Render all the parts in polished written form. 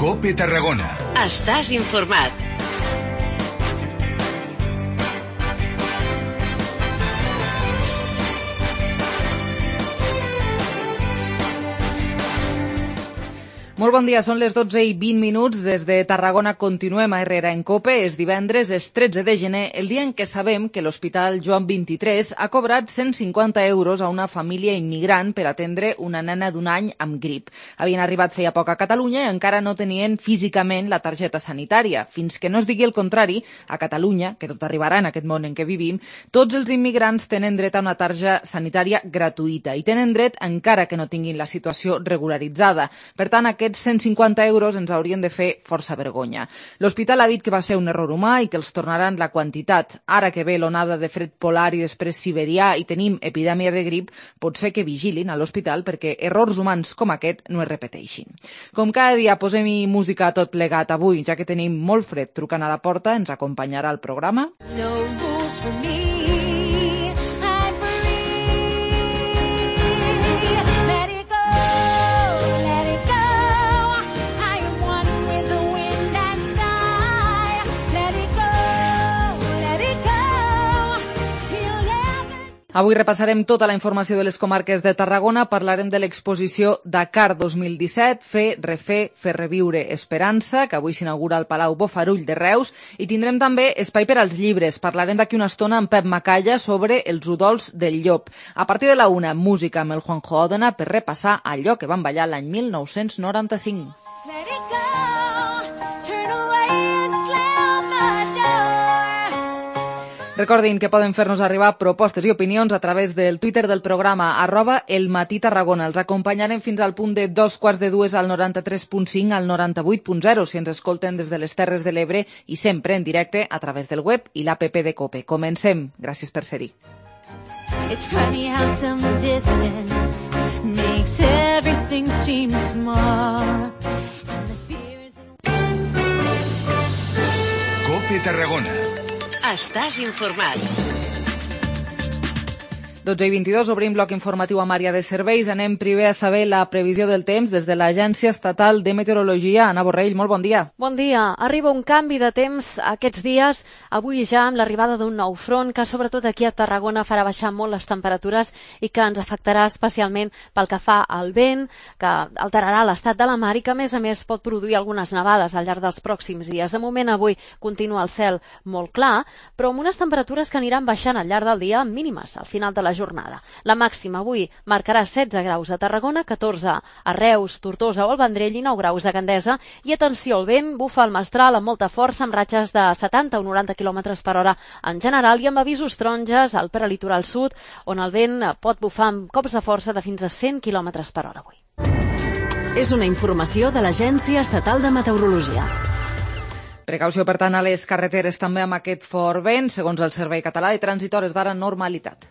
COPE Tarragona. Estàs informat. Molt bon dia, són les 12:20. Des de Tarragona continuem a Herrera en COPE. És divendres, és 13 de gener, el dia en què sabem que l'Hospital Joan XXIII ha cobrat 150 euros a una família immigrant per atendre una nena d'un any amb grip. Havien arribat feia poc a Catalunya i encara no tenien físicament la targeta sanitària. Fins que no es digui el contrari, a Catalunya, que tot arribarà en aquest món en què vivim, tots els immigrants tenen dret a una targeta sanitària gratuïta i tenen dret encara que no tinguin la situació regularitzada. Per tant, aquests 150 euros ens haurien de fer força vergonya. L'hospital ha dit que va ser un error humà i que els tornaran la quantitat. Ara que ve l'onada de fred polar i després siberià i tenim epidèmia de grip, pot ser que vigilin a l'hospital perquè errors humans com aquest no es repeteixin. Com cada dia posem-hi música a tot plegat avui, ja que tenim molt fred trucant a la porta, ens acompanyarà el programa. No rules for me. Avui repassarem tota la informació de les comarques de Tarragona, parlarem de l'exposició Dakar 2017, Fer, refer, fer reviure esperança, que avui s'inaugura al Palau Bofarull de Reus, i tindrem també espai per als llibres. Parlarem d'aquí una estona amb Pep Macalla sobre els udols del llop. A partir de la 1, música amb el Juanjo Òdena per repassar allò que van ballar l'any 1995. Recordin que poden fer-nos arribar propostes i opinions a través del Twitter del programa @elmatí-tarragona. Els acompanyarem fins al punt de 2:15 al 93.5 al 98.0 si ens escolten des de les Terres de l'Ebre i sempre en directe a través del web i l'APP de COPE. Comencem. Gràcies per ser-hi. It's funny how some distance makes everything seem small. COPE Tarragona. Estàs informat. 12:22, obrim bloc informatiu amb àrea de serveis. Anem primer a saber la previsió del temps des de l'Agència Estatal de Meteorologia. Ana Borrell, molt bon dia. Bon dia. Arriba un canvi de temps aquests dies, avui ja amb l'arribada d'un nou front que sobretot aquí a Tarragona farà baixar molt les temperatures i que ens afectarà especialment pel que fa al vent, que alterarà l'estat de la mar i que a més pot produir algunes nevades al llarg dels pròxims dies. De moment avui continua el cel molt clar, però amb unes temperatures que aniran baixant al llarg del dia mínimes al final de la jornada. La màxima avui marcarà 16 graus a Tarragona, 14 a Reus, Tortosa o el Vendrell i 9 graus a Gandesa. I atenció, el vent bufa al mestral amb molta força, amb ratxes de 70 o 90 km per hora en general i amb avisos taronges al prelitoral sud, on el vent pot bufar amb cops de força de fins a 100 km per hora avui. És una informació de l'Agència Estatal de Meteorologia. Precaució, per tant, a les carreteres també amb aquest fort vent, segons el Servei Català de Trànsit, hores d'ara normalitat.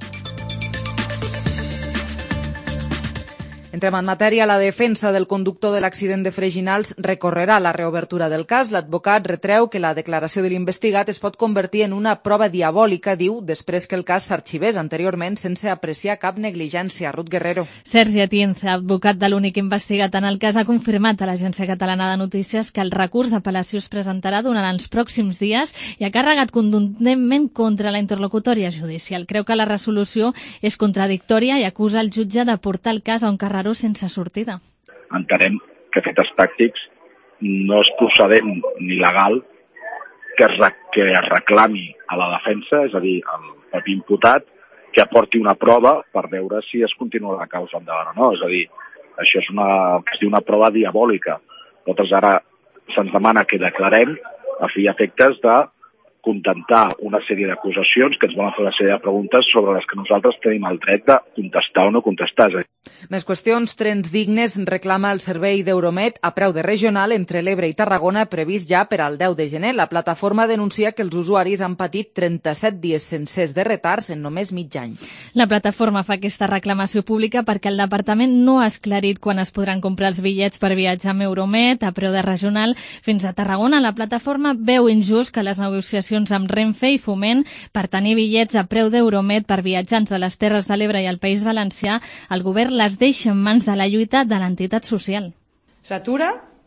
Entrem en matèria. La defensa del conductor de l'accident de Freginals recorrerà la reobertura del cas. L'advocat retreu que la declaració de l'investigat es pot convertir en una prova diabòlica, diu, després que el cas s'arxivés anteriorment sense apreciar cap negligència. Ruth Guerrero. Sergi Atienza, advocat de l'únic investigat en el cas, ha confirmat a l'Agència Catalana de Notícies que el recurs d'apel·lació es presentarà durant els pròxims dies i ha carregat contundentment contra la interlocutòria judicial. Creu que la resolució és contradictòria i acusa el jutge de portar el cas a un carreró sense sortida. Entenem que efectes pràctics no és procedent ni legal que es reclami a la defensa, és a dir, al propi imputat, que aporti una prova per veure si es continua la causa endavant o no. És a dir, això és el que es diu una prova diabòlica. Nosaltres ara se'ns demana que declarem a fi i efectes de contentar una sèrie d'acusacions que ens volen fer una sèrie de preguntes sobre les que nosaltres tenim el dret de contestar o no contestar. Més qüestions. Trens dignes reclama el servei d'Euromed a preu de regional entre l'Ebre i Tarragona, previst ja per al 10 de gener. La plataforma denuncia que els usuaris han patit 37 dies sencers de retards en només mig any. La plataforma fa aquesta reclamació pública perquè el departament no ha esclarit quan es podran comprar els bitllets per viatjar amb Euromed a preu de regional fins a Tarragona. La plataforma veu injust que les negociacions amb Renfe i Foment per tenir bitllets a preu d'Euromed per viatjar entre les Terres de l'Ebre i el País Valencià, el govern les deixa en mans de la lluita de l'entitat social. S'atura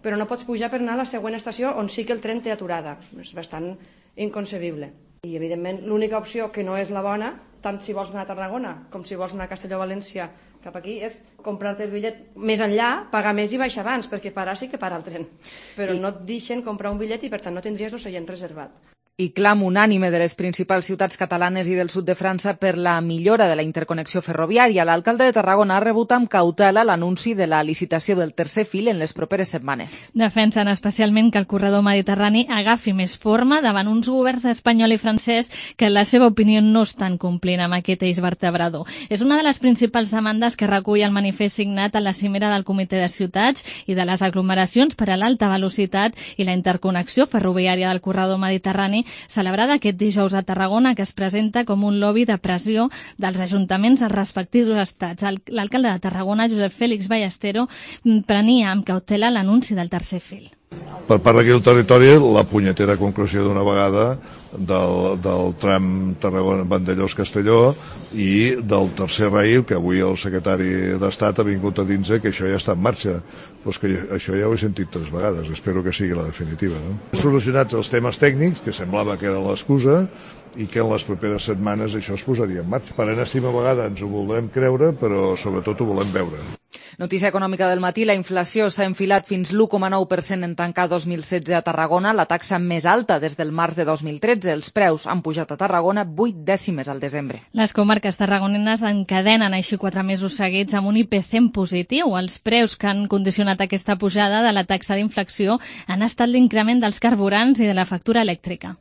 però no pots pujar per anar a la següent estació on sí que el tren té aturada. És bastant inconcebible. I, evidentment, l'única opció que no és la bona, tant si vols anar a Tarragona com si vols anar a Castelló-València cap aquí, és comprar-te el bitllet més enllà, pagar més i baixar abans, perquè parar sí que para el tren. Però no et deixen comprar un bitllet i, per tant, no tindries el seient reservat. I clam unànime de les principals ciutats catalanes i del sud de França per la millora de la interconnexió ferroviària. L'alcalde de Tarragona ha rebut amb cautela l'anunci de la licitació del tercer fil en les properes setmanes. Defensen especialment que el corredor mediterrani agafi més forma davant uns governs espanyol i francès que, en la seva opinió, no estan complint amb aquest eix vertebrador. És una de les principals demandes que recull el manifest signat a la cimera del Comitè de Ciutats i de les aglomeracions per a l'alta velocitat i la interconnexió ferroviària del corredor mediterrani, celebrada aquest dijous a Tarragona, que es presenta com un lobby de pressió dels ajuntaments als respectius estats. L'alcalde de Tarragona, Josep Fèlix Ballestero, prenia amb cautela l'anunci del tercer fil. Per part d'aquí del territori, la punyetera concreció d'una vegada del tram Tarragona-Vandellós-Castelló i del tercer rail, que avui el secretari d'Estat ha vingut a dir que això ja està en marxa. Doncs que això ja ho he sentit 3 vegades, espero que sigui la definitiva. No? Solucionats els temes tècnics, que semblava que era l'excusa, i que en les properes setmanes això es posaria en marxa. Per enèsima vegada ens ho voldrem creure, però sobretot ho volem veure. Notícia econòmica del matí, la inflació s'ha enfilat fins l'1,9% en tancar 2016 a Tarragona, la taxa més alta des del març de 2013. Els preus han pujat a Tarragona 8 dècimes al desembre. Les comarques tarragonines encadenen així 4 mesos seguits amb un IPC en positiu. Els preus que han condicionat aquesta pujada de la taxa d'inflació han estat l'increment dels carburants i de la factura elèctrica.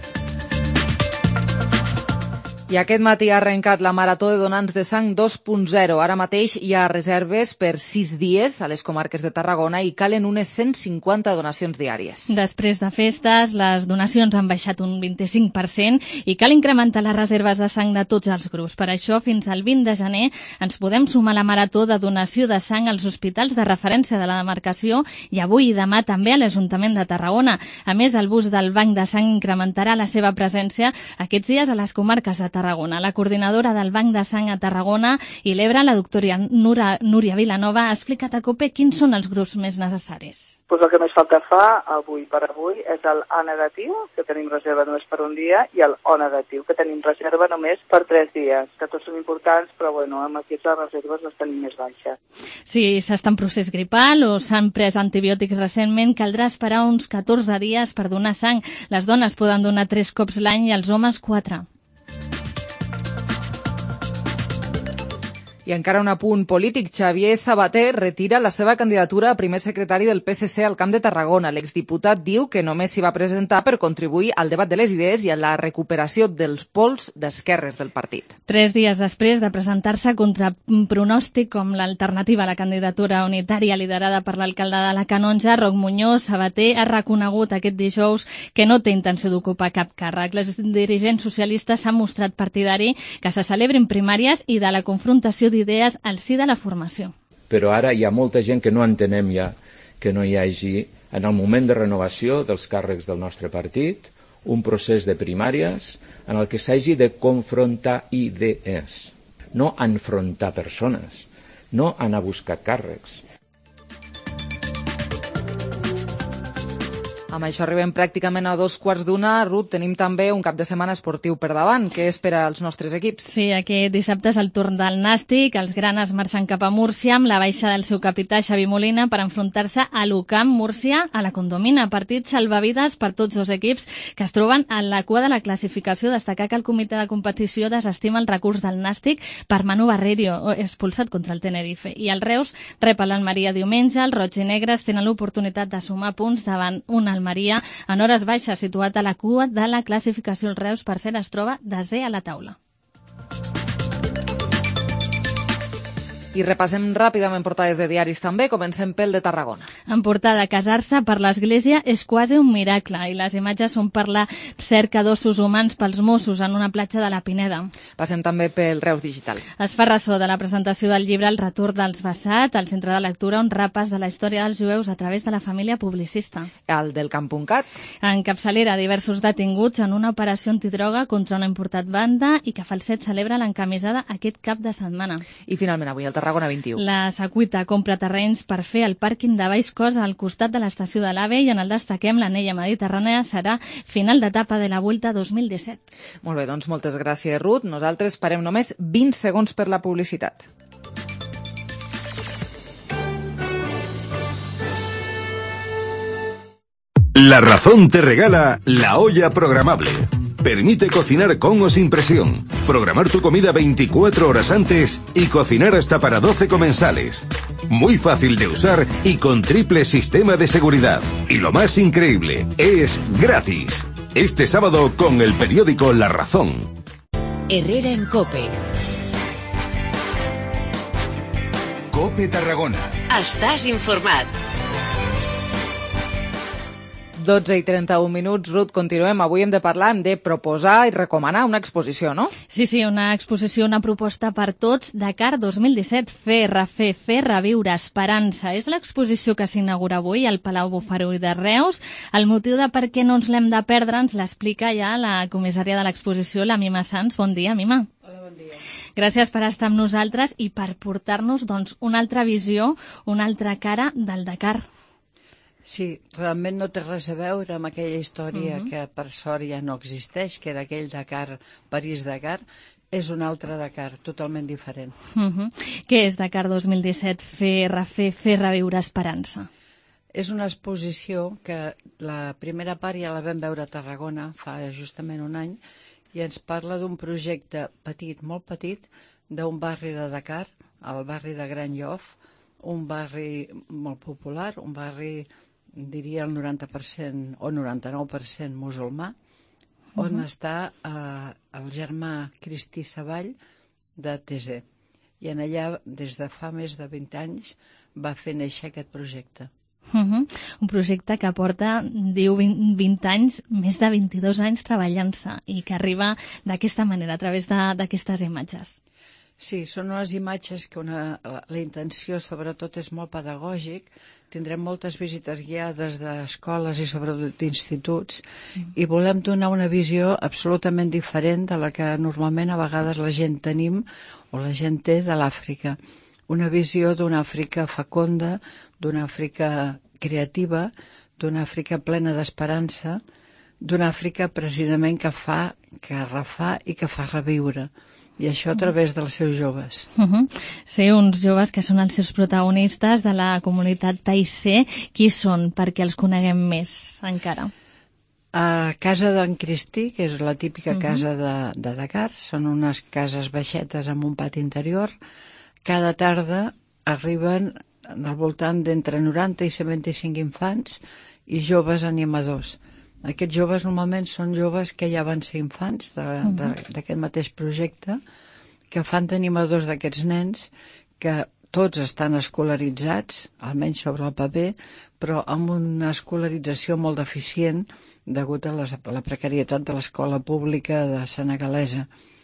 I aquest matí ha arrencat la Marató de Donants de Sang 2.0. Ara mateix hi ha reserves per 6 dies a les comarques de Tarragona i calen unes 150 donacions diàries. Després de festes, les donacions han baixat un 25% i cal incrementar les reserves de sang de tots els grups. Per això, fins al 20 de gener ens podem sumar a la Marató de donació de sang als hospitals de referència de la demarcació i avui i demà també a l'Ajuntament de Tarragona. A més, el bus del Banc de Sang incrementarà la seva presència aquests dies a les comarques de Tarragona. La coordinadora del Banc de Sang a Tarragona i l'Ebre, la doctora Núria Vilanova, ha explicat a COPE quins són els grups més necessaris. Pues el que més falta fa avui per avui és el A negatiu, que tenim reserva només per un dia, i el O negatiu, que tenim reserva només per 3 dies, que tots són importants, però bueno, amb aquestes reserves les tenim més baixes. Si s'està en procés gripal o s'han pres antibiòtics recentment, caldrà esperar uns 14 dies per donar sang. Les dones poden donar 3 cops l'any i els homes 4. I encara un apunt polític. Xavier Sabater retira la seva candidatura a primer secretari del PSC al Camp de Tarragona. L'exdiputat diu que només s'hi va presentar per contribuir al debat de les idees i a la recuperació dels pols d'esquerres del partit. 3 dies després de presentar-se contra un pronòstic com l'alternativa a la candidatura unitària liderada per l'alcalde de la Canonja, Roc Muñoz, Sabater ha reconegut aquest dijous que no té intenció d'ocupar cap càrrec. Les dirigents socialistes s'han mostrat partidari que se celebrin primàries i de la confrontació d'idees al si de la formació. Però ara hi ha molta gent que no entenem ja que no hi hagi, en el moment de renovació dels càrrecs del nostre partit, un procés de primàries en el que s'hagi de confrontar idees, no enfrontar persones, no anar a buscar càrrecs. Amb això arribem pràcticament a 2:15. Ruth, tenim també un cap de setmana esportiu per davant. Què espera als nostres equips? Sí, aquest dissabte és el torn del Nàstic. Els granes marxen cap a Múrcia amb la baixa del seu capità Xavi Molina per enfrontar-se a l'UCAM Múrcia a la Condomina. Partit salvavides per tots dos equips que es troben a la cua de la classificació. Destacar que el comitè de competició desestima el recurs del Nàstic per Manu Barreiro, expulsat contra el Tenerife. I el Reus rep a l'Almeria diumenge. Els roig i negres tenen l'oportunitat de sumar punts davant un Almeria en hores baixes, situat a la cua de la classificació. El Reus, per cert, es troba desè a la taula. I repassem ràpidament portades de diaris també. Comencem pel de Tarragona. En portada, casar-se per l'Església és quasi un miracle i les imatges són per la cerca d'ossos humans pels Mossos en una platja de la Pineda. Passem també pel Reus Digital. Es fa ressò de la presentació del llibre El retorn dels Bassat, al centre de lectura un repàs de la història dels jueus a través de la família publicista. El del Camp.cat. En capçalera, diversos detinguts en una operació antidroga contra una importat banda i que Falset celebra l'encamisada aquest cap de setmana. I finalment avui el Tarragona Tarragona 21. La Secuita compra terrenys per fer el pàrquing de Baix Cos al costat de l'estació de l'AVE i en el destaquem l'anella mediterrània serà final d'etapa de la Vuelta 2017. Molt bé, doncs moltes gràcies, Ruth. Nosaltres parem només 20 segons per la publicitat. La Razón te regala la olla programable. Permite cocinar con o sin presión, programar tu comida 24 horas antes y cocinar hasta para 12 comensales. Muy fácil de usar y con triple sistema de seguridad. Y lo más increíble, es gratis. Este sábado con el periódico La Razón. Herrera en COPE. COPE Tarragona. Estàs informat. 12 i 31 minuts. Ruth, continuem. Avui hem de parlar, hem de proposar i recomanar una exposició, no? Sí, una exposició, una proposta per tots. Dakar 2017, fer, reviure, esperança. És l'exposició que s'inaugura avui al Palau Bofarull de Reus. El motiu de per què no ens l'hem de perdre ens l'explica ja la comissària de l'exposició, la Mima Sans. Bon dia, Mima. Hola, bon dia. Gràcies per estar amb nosaltres i per portar-nos una altra visió, una altra cara del Dakar. Sí, realment no té res a veure amb aquella història que per sort ja no existeix, que era aquell Dakar, París-Dakar. És un altre Dakar, totalment diferent. Què és Dakar 2017? Fer, reviure, esperança. És una exposició que la primera part ja la vam veure a Tarragona fa justament un any i ens parla d'un projecte petit, molt petit, d'un barri de Dakar, el barri de Gran Llof, un barri molt popular, un barri diria el 90% o 99% musulmà, on està el germà Cristi Savall de Tesé. I en allà, des de fa més de 20 anys, va fer néixer aquest projecte. Un projecte que porta, diu, 20 anys, més de 22 anys treballant-se i que arriba d'aquesta manera, a través d'aquestes imatges. Sí, són unes imatges que la intenció sobretot és molt pedagògic. Tindrem moltes visites guiades d'escoles i sobretot d'instituts i volem donar una visió absolutament diferent de la que normalment a vegades la gent tenim o la gent té de l'Àfrica. Una visió d'una Àfrica fecunda, d'una Àfrica creativa, d'una Àfrica plena d'esperança, d'una Àfrica precisament que refà i que fa reviure. I això a través dels seus joves. Sí, uns joves que són els seus protagonistes de la comunitat Taisé. Qui són perquè els coneguem més encara? A casa d'en Cristi, que és la típica casa de Dakar, són unes cases baixetes amb un pati interior. Cada tarda arriben al voltant d'entre 90 i 125 infants i joves animadors. Aquests joves normalment són joves que ja van ser infants d'aquest mateix projecte, que fan d'animadors d'aquests nens, que tots estan escolaritzats, almenys sobre el paper, però amb una escolarització molt deficient degut a la precarietat de l'escola pública de senegalesa.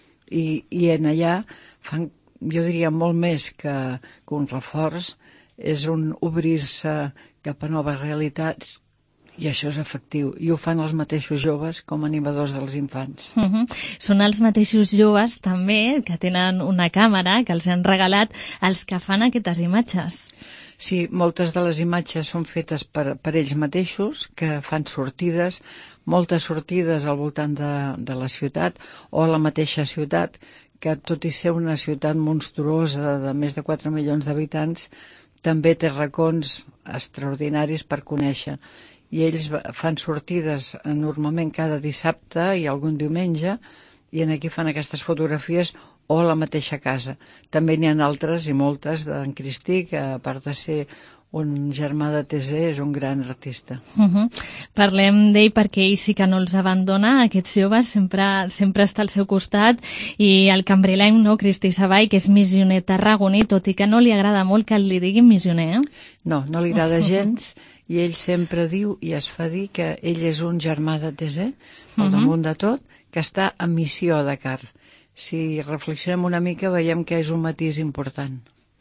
I en allà fan, jo diria, molt més que un reforç, és un obrir-se cap a noves realitats. I això és efectiu. I ho fan els mateixos joves com a animadors dels infants. Són els mateixos joves també que tenen una càmera que els han regalat els que fan aquestes imatges. Sí, moltes de les imatges són fetes per ells mateixos, que fan sortides, moltes sortides al voltant de la ciutat o a la mateixa ciutat, que tot i ser una ciutat monstruosa de més de 4 milions d'habitants, també té racons extraordinaris per conèixer. I ells fan sortides normalment cada dissabte i algun diumenge i aquí fan aquestes fotografies o a la mateixa casa. També n'hi ha altres i moltes d'en Cristi, que a part de ser un germà de Tesé és un gran artista. Parlem d'ell perquè ell sí que no els abandona, aquests joves sempre està al seu costat, i el cambrileny, no, Cristi Savall, que és missioner tarragoní, tot i que no li agrada molt que li diguin missioner. No li agrada gens, i ell sempre diu i es fa dir que ell és un germà de Tesé, al damunt de tot, que està en missió a Dakar. Si reflexionem una mica veiem que és un matís important.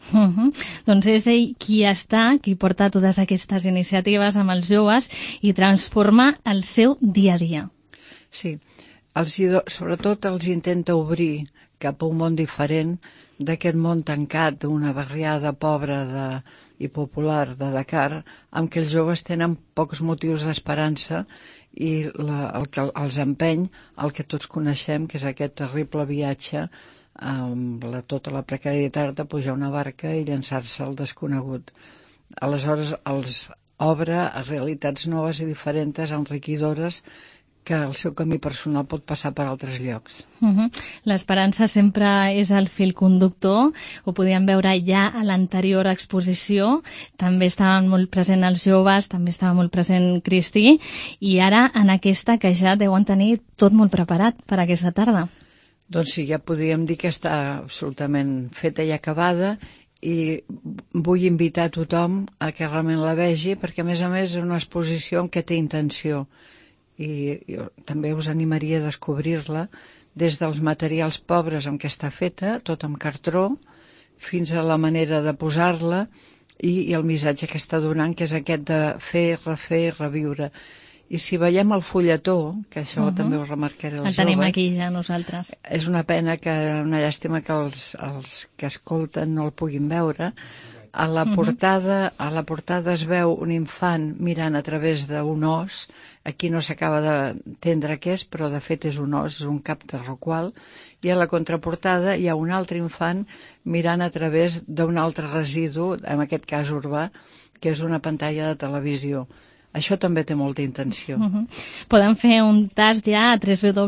Doncs és ell qui porta totes aquestes iniciatives amb els joves i transforma el seu dia a dia. Sí, sobretot els intenta obrir cap a un món diferent d'aquest món tancat d'una barriada pobra i popular de Dakar, amb què els joves tenen pocs motius d'esperança i el que els empeny, el que tots coneixem, que és aquest terrible viatge amb tota la precarietat de pujar una barca i llançar-se al desconegut. Aleshores els obre a realitats noves i diferents, enriquidores, que el seu camí personal pot passar per altres llocs. L'esperança sempre és el fil conductor, ho podíem veure ja a l'anterior exposició, també estaven molt presents els joves, també estava molt present Cristi, i ara en aquesta que ja deuen tenir tot molt preparat per aquesta tarda. Doncs sí, ja podríem dir que està absolutament feta i acabada, i vull invitar a tothom a que realment la vegi, perquè a més és una exposició en què té intenció, i jo també us animaria a descobrir-la des dels materials pobres amb què està feta, tot amb cartró, fins a la manera de posar-la i el missatge que està donant, que és aquest de fer, refer, reviure. I si veiem el fulletó, que això també ho remarcaré als joves... El tenim aquí ja nosaltres. És una pena, una llàstima que els que escolten no el puguin veure. A la portada es veu un infant mirant a través d'un os. Aquí no s'acaba d'entendre què és, però de fet és un os, és un cap de rorqual. I a la contraportada hi ha un altre infant mirant a través d'un altre residu, en aquest cas urbà, que és una pantalla de televisió. Això també té molta intenció. Poden fer un tast ja a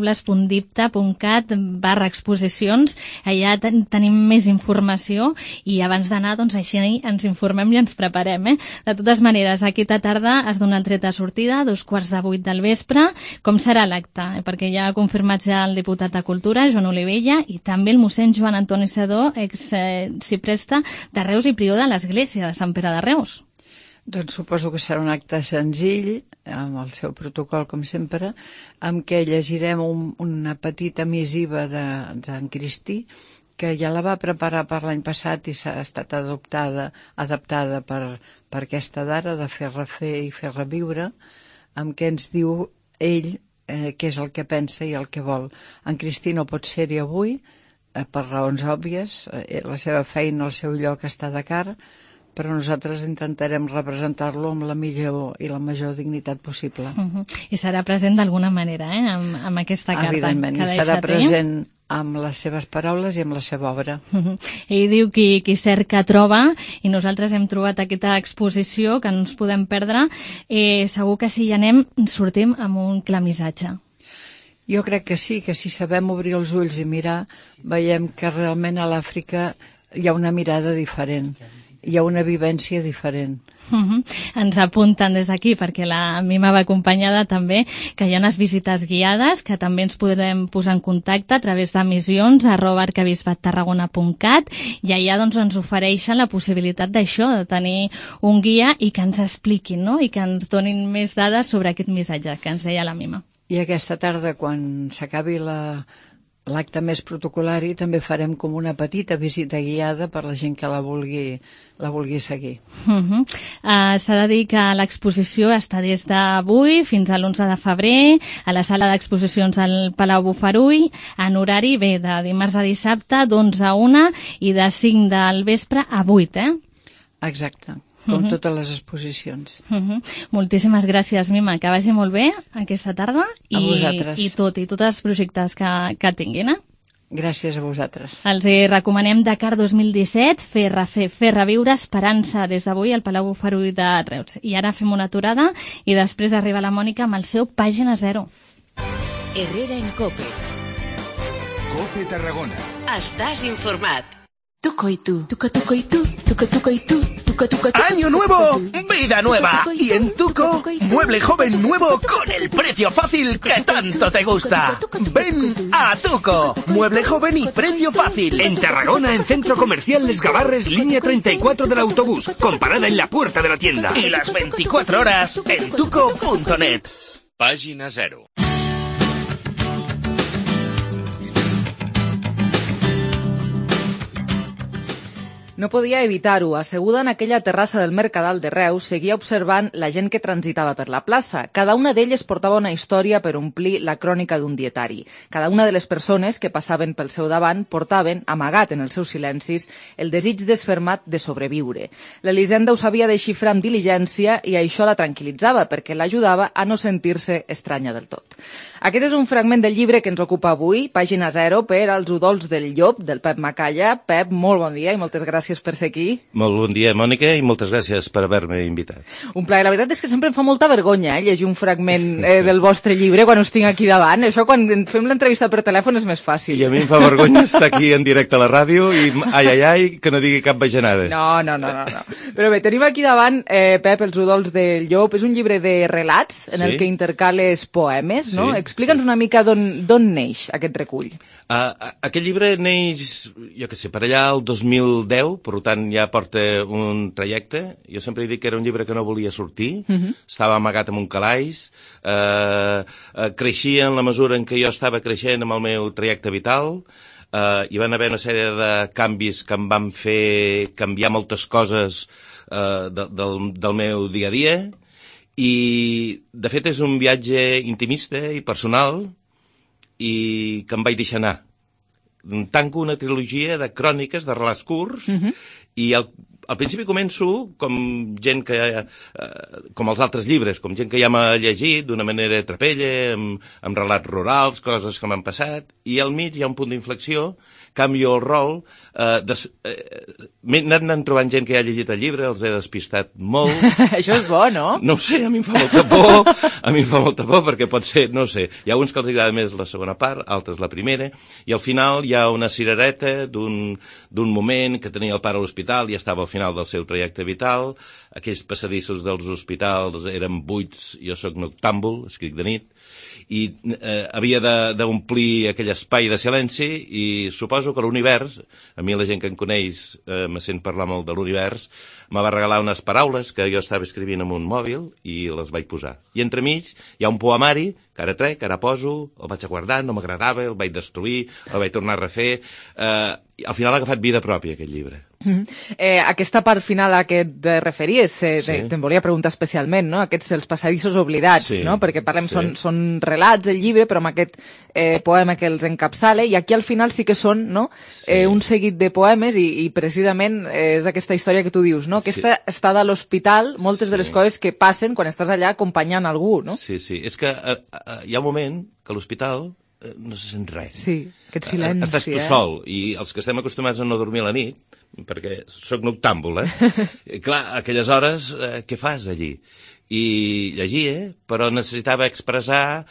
www.dipta.cat/exposicions. Allà tenim més informació i abans d'anar, doncs així ens informem i ens preparem. De totes maneres, aquesta tarda es dona el tret de sortida a 7:15 del vespre. Com serà l'acte? Perquè ja ha confirmat ja el diputat de Cultura, Joan Olivella, i també el mossèn Joan Antoni Sedó, ex-cipresta de Reus i prior de l'Església de Sant Pere de Reus. Doncs suposo que serà un acte senzill, amb el seu protocol, com sempre, amb què llegirem una petita missiva d'en Cristi, que ja la va preparar per l'any passat i s'ha estat adaptada per aquesta d'ara, de fer refer i fer reviure, amb què ens diu ell què és el que pensa i el que vol. En Cristi no pot ser-hi avui, per raons òbvies, la seva feina, el seu lloc està a Dakar, però nosaltres intentarem representar-lo amb la millor i la major dignitat possible. I serà present d'alguna manera, amb aquesta carta. Evidentment, i serà present amb les seves paraules i amb la seva obra. Ell diu qui cerca troba, i nosaltres hem trobat aquesta exposició que no ens podem perdre. Segur que si hi anem sortim amb un clar missatge. Jo crec que sí, que si sabem obrir els ulls i mirar, veiem que realment a l'Àfrica hi ha una mirada diferent. Hi ha una vivència diferent. Ens apunten des d'aquí, perquè a mi m'ha acompanyada també, que hi ha unes visites guiades, que també ens podrem posar en contacte a través d'emissions@arquebisbattarragona.cat, i allà doncs ens ofereixen la possibilitat d'això, de tenir un guia i que ens expliquin, no?, i que ens donin més dades sobre aquest missatge que ens deia la Mima. I aquesta tarda, quan s'acabi l'acte més protocolari, també farem com una petita visita guiada per la gent que la vulgui seguir. S'ha de dir que l'exposició està des d'avui fins a l'11 de febrer a la sala d'exposicions del Palau Bofarull, en horari de dimarts a dissabte, d'11 a 1 i de 5 del vespre a 8, Exacte, com totes les exposicions. Moltíssimes gràcies, Mima, que vagi molt bé aquesta tarda a vosaltres. I tots els projectes que tinguin. Gràcies a vosaltres. Els recomanem Dakar 2017, fer reviure, Esperança, des d'avui al Palau Bofarull de Reus. I ara fem una aturada i després arriba la Mònica amb el seu Pàgina 0. Herrera en Cope. Cope Tarragona. Estàs informat. Tuco y tú, tuco y tú, tuco y tú. ¡Año nuevo! ¡Vida nueva! Y en Tuco, mueble joven nuevo con el precio fácil que tanto te gusta. ¡Ven a Tuco! Mueble joven y precio fácil. En Tarragona, en Centro Comercial Les Gavarres, línea 34 del autobús, con parada en la puerta de la tienda. Y las 24 horas en tuco.net. Pàgina 0. No podia evitar-ho. Asseguda en aquella terrassa del Mercadal de Reus, seguia observant la gent que transitava per la plaça. Cada una d'elles portava una història per omplir la crònica d'un dietari. Cada una de les persones que passaven pel seu davant portaven, amagat en els seus silencis, el desig desfermat de sobreviure. L'Elisenda ho sabia desxifrar amb diligència i això la tranquil·litzava perquè l'ajudava a no sentir-se estranya del tot. Aquest és un fragment del llibre que ens ocupa avui, pàgina 0, per als udols del llop, del Pep Macalla. Pep, molt bon dia i moltes gràcies per ser aquí. Molt bon dia, Mònica, i moltes gràcies per haver-me invitat. Un plaer. La veritat és que sempre em fa molta vergonya llegir un fragment del vostre llibre quan us tinc aquí davant. Això, quan fem l'entrevista per telèfon, és més fàcil. I a mi em fa vergonya estar aquí en directe a la ràdio i ai, que no digui cap bajanada. No. Però bé, tenim aquí davant, Pep, Els udols del llop. És un llibre de relats en el que intercales poemes, no? Explica'ns una mica d'on neix aquest recull. Aquest llibre neix, jo què sé, per allà el 2010, per tant ja porta un trajecte. Jo sempre he dit que era un llibre que no volia sortir, estava amagat en un calaix, creixia en la mesura en què jo estava creixent amb el meu trajecte vital, hi van haver una sèrie de canvis que em van fer canviar moltes coses del meu dia a dia, i de fet és un viatge intimista i personal i que em vaig deixar anar. Tanco una trilogia de cròniques, de relats curts, i al principi començo com gent que, com els altres llibres, com gent que ja m'ha llegit d'una manera trapella, amb relats rurals, coses que m'han passat, i al mig hi ha un punt d'inflexió, canvio el rol, m'he anat trobant gent que ja ha llegit el llibre, els he despistat molt. Això és bo, no? No ho sé, a mi em fa molta por, perquè pot ser, no ho sé, hi ha uns que els agrada més la segona part, altres la primera, i al final hi ha una cirereta d'un moment que tenia el pare a l'hospital i estava al final del seu trajecte vital, aquells passadissos dels hospitals eren buits, jo sóc noctàmbul, escric de nit, i havia d'omplir aquell espai de silenci, i suposo que l'univers, a mi la gent que em coneix me sent parlar molt de l'univers, me va regalar unes paraules que jo estava escrivint amb un mòbil i les vaig posar. I entremig hi ha un poemari que ara trec, ara poso, el vaig guardar, no m'agradava, el vaig destruir, el vaig tornar a refer. Al final ha agafat vida pròpia, aquest llibre. Aquesta part final a què et referies, te'n volia preguntar especialment, no? Aquests, els passadissos oblidats, no? Perquè parlem, són relats, el llibre, però amb aquest poema que els encapçala, i aquí al final sí que són, no? Un seguit de poemes, i precisament és aquesta història que tu dius, no? Aquesta estada a l'hospital, moltes de les coses que passen quan estàs allà acompanyant algú, no? Sí, és que hi ha un moment que a l'hospital no se sent res. Sí, aquest silenci. Estàs tu sol, i els que estem acostumats a no dormir a la nit, perquè sóc noctàmbul, clar, aquelles hores, què fas allí? I llegia, però necessitava expressar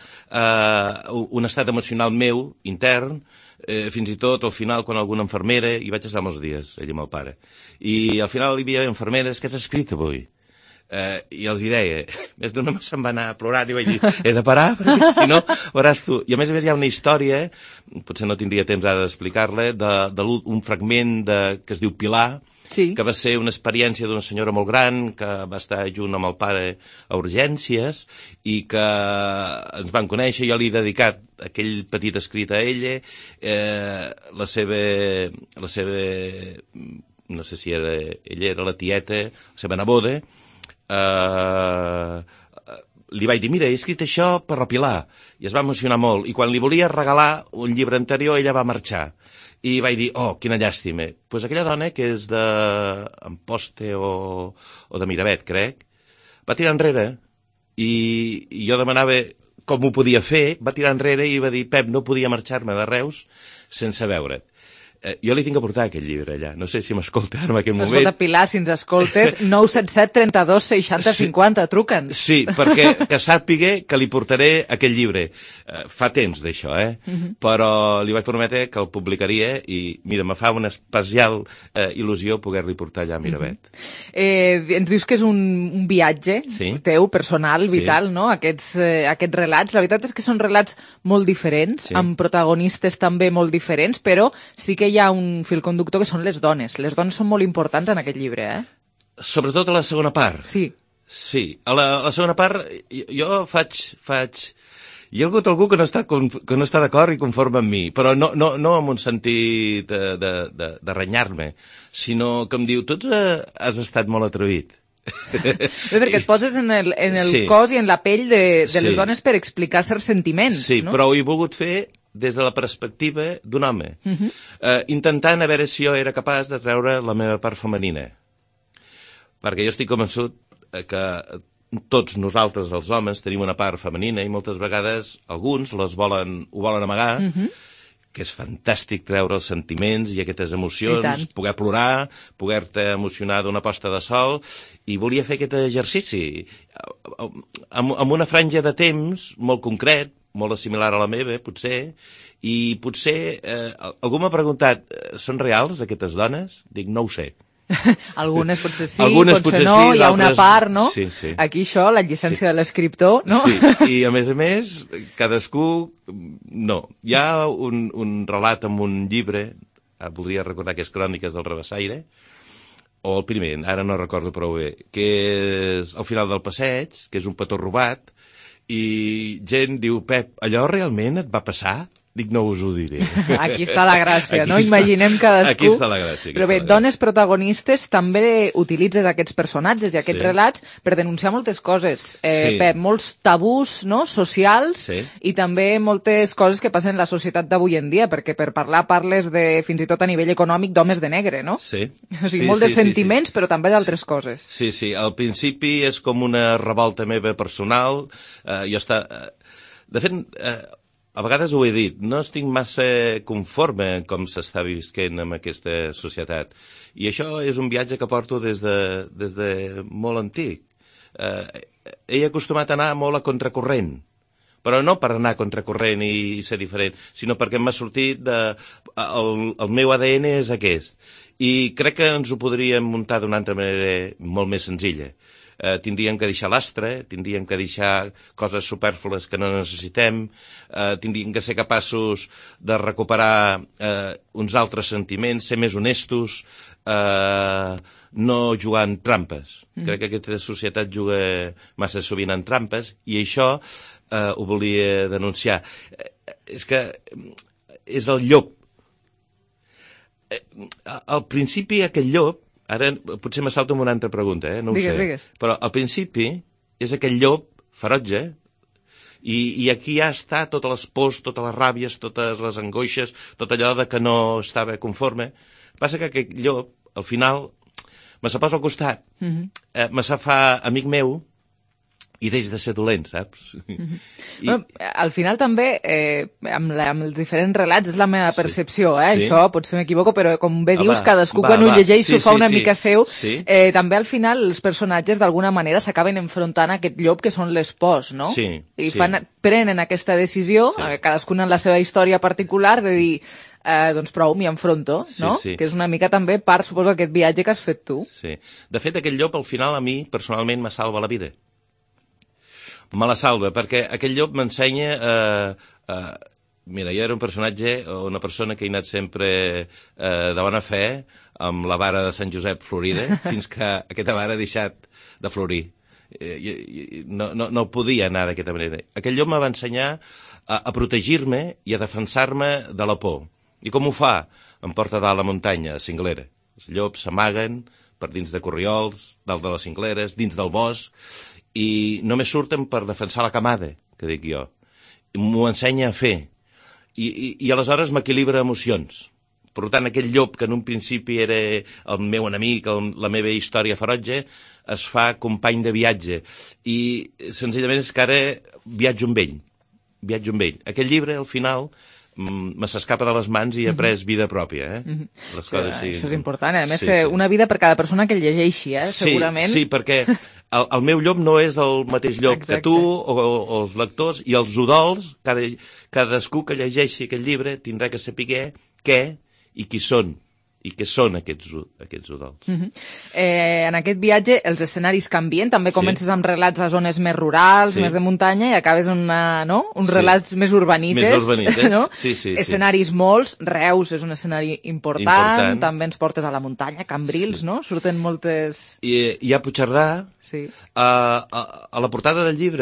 un estat emocional meu, intern, fins i tot al final quan alguna infermera, i vaig estar molts dies allà amb el pare, i al final hi havia infermeres, què has escrit avui? I els hi deia, més d'una se'n va anar plorant i vaig dir, he de parar perquè si no veuràs tu. I a més hi ha una història, potser no tindria temps ara d'explicar-la, d'un fragment que es diu Pilar, que va ser una experiència d'una senyora molt gran que va estar junt amb el pare a urgències i que ens van conèixer. Jo li he dedicat aquell petit escrit a ella, la seva no sé si ella era la tieta, la seva neboda, li vaig dir, mira, he escrit això per la Pilar, i es va emocionar molt, i quan li volia regalar un llibre anterior ella va marxar, i vaig dir, oh, quina llàstima. Pues aquella dona, que és d'Amposta o de Miravet, crec, va tirar enrere, i jo demanava com ho podia fer, va tirar enrere i va dir, Pep, no podia marxar-me de Reus sense veure't. Jo li tinc que portar aquest llibre allà. No sé si m'escolta ara en aquest moment. Escolta, Pilar, si ens escoltes, 977 32 60 50, truca'ns. Sí, perquè que sàpiga que li portaré aquest llibre. Fa temps d'això, Però li vaig prometre que el publicaria i, mira, me fa una especial il·lusió poder-li portar allà a Miravet. Ens dius que és un viatge teu, personal, vital, no? Aquests relats. La veritat és que són relats molt diferents, amb protagonistes també molt diferents, però sí que hi ha un fil conductor que són les dones. Les dones són molt importants en aquest llibre, Sobretot a la segona part. Sí. Sí, a la segona part jo faig hi ha hagut algú que no està d'acord i conforme amb mi, però no en un sentit de renyar-me, sinó que em diu, tu has estat molt atrevit. Perquè et poses en el cos i en la pell de les dones per explicar certs sentiments, sí, no? Però ho he volgut fer des de la perspectiva d'un home, intentant a veure si jo era capaç de treure la meva part femenina. Perquè jo estic convençut que tots nosaltres, els homes, tenim una part femenina i moltes vegades alguns ho volen amagar, que és fantàstic treure els sentiments i aquestes emocions, poder plorar, poder-te emocionar d'una posta de sol, i volia fer aquest exercici amb una franja de temps molt concret, molt similar a la meva, potser, i potser algú m'ha preguntat, són reals aquestes dones? Dic, no ho sé. Algunes potser sí, potser no, hi ha una part, no? Sí. Aquí això, la llicència de l'escriptor, no? Sí, i a més, cadascú... No, hi ha un relat en un llibre, voldria recordar que és Cròniques del Rabassaire, o el primer, ara no recordo prou bé, que és al final del passeig, que és un petó robat, i gent diu, Pep, allò realment et va passar? Dic, no us ho diré. Aquí està la gràcia, no? Imaginem cadascú. Aquí està la gràcia. Però bé, dones protagonistes, també utilitzes aquests personatges i aquests relats per denunciar moltes coses. Pep, molts tabús, no?, socials, i també moltes coses que passen en la societat d'avui en dia, perquè per parles de, fins i tot a nivell econòmic, d'homes de negre, no? Sí. O sigui, molts de sentiments, però també d'altres coses. Sí, al principi és com una revolta meva personal. De fet, a vegades ho he dit, no estic massa conforme com s'està visquent amb aquesta societat. I això és un viatge que porto des de molt antic. He acostumat a anar molt a contracorrent, però no per anar a contracorrent i ser diferent, sinó perquè m'ha sortit el meu ADN és aquest. I crec que ens ho podríem muntar d'una altra manera molt més senzilla. Tindríem que deixar l'astre, tindríem que deixar coses supèrflues que no necessitem, tindríem que ser capaços de recuperar uns altres sentiments, ser més honestos, no jugar en trampes. Crec que aquesta societat juga massa sovint en trampes i això ho volia denunciar. És que és el llop. Al principi aquest llop, ara potser me salto amb una altra pregunta, no ho sé. Digues. Però al principi és aquell llop ferotge i aquí ja està totes les pors, totes les ràbies, totes les angoixes, tot allò de que no estava conforme. Passa que aquest llop, al final, me se posa al costat, me se fa amic meu i deix de ser dolent, saps? Bueno, al final també, amb els diferents relats, és la meva percepció, això potser m'equivoco, però com bé dius, cadascú quan ho llegeix s'ho fa una mica seu. També al final els personatges d'alguna manera s'acaben enfrontant a aquest llop que són les pors, no? I prenen aquesta decisió, cadascuna en la seva història particular, de dir, doncs prou, m'hi enfronto, no? Que és una mica també part, suposo, d'aquest viatge que has fet tu. Sí. De fet, aquest llop al final a mi, personalment, me salva la vida. Me la salva, perquè aquest llop m'ensenya... Mira, jo era un personatge, una persona que he anat sempre de bona fe, amb la vara de Sant Josep florida, fins que aquesta vara ha deixat de florir. No podia anar d'aquesta manera. Aquest llop me va ensenyar a protegir-me i a defensar-me de la por. I com ho fa? Em porta dalt a la muntanya, a Cinglera. Els llops s'amaguen per dins de corriols, dalt de les cingleres, dins del bosc, i només surten per defensar la camada, que dic jo. M'ho ensenya a fer. I aleshores m'equilibra emocions. Per tant, aquell llop que en un principi era el meu enemic, la meva història ferotge, es fa company de viatge. I senzillament és que ara viatjo amb ell. Aquest llibre, al final, me s'escapa de les mans i he pres vida pròpia. Les coses això és important. A més, una vida per cada persona que el llegeixi, segurament. Sí, perquè el meu llop no és el mateix llop que tu o els lectors, i els udols, cadascú que llegeixi aquest llibre tindrà que saber què i qui són. I què són aquests udols. En aquest viatge els escenaris canvien, també comences amb relats a zones més rurals, més de muntanya, i acabes uns relats més urbanites. No? Escenaris molts, Reus és un escenari important, també ens portes a la muntanya, Cambrils, no? Surten moltes... I a Puigcerdà, a la portada del llibre,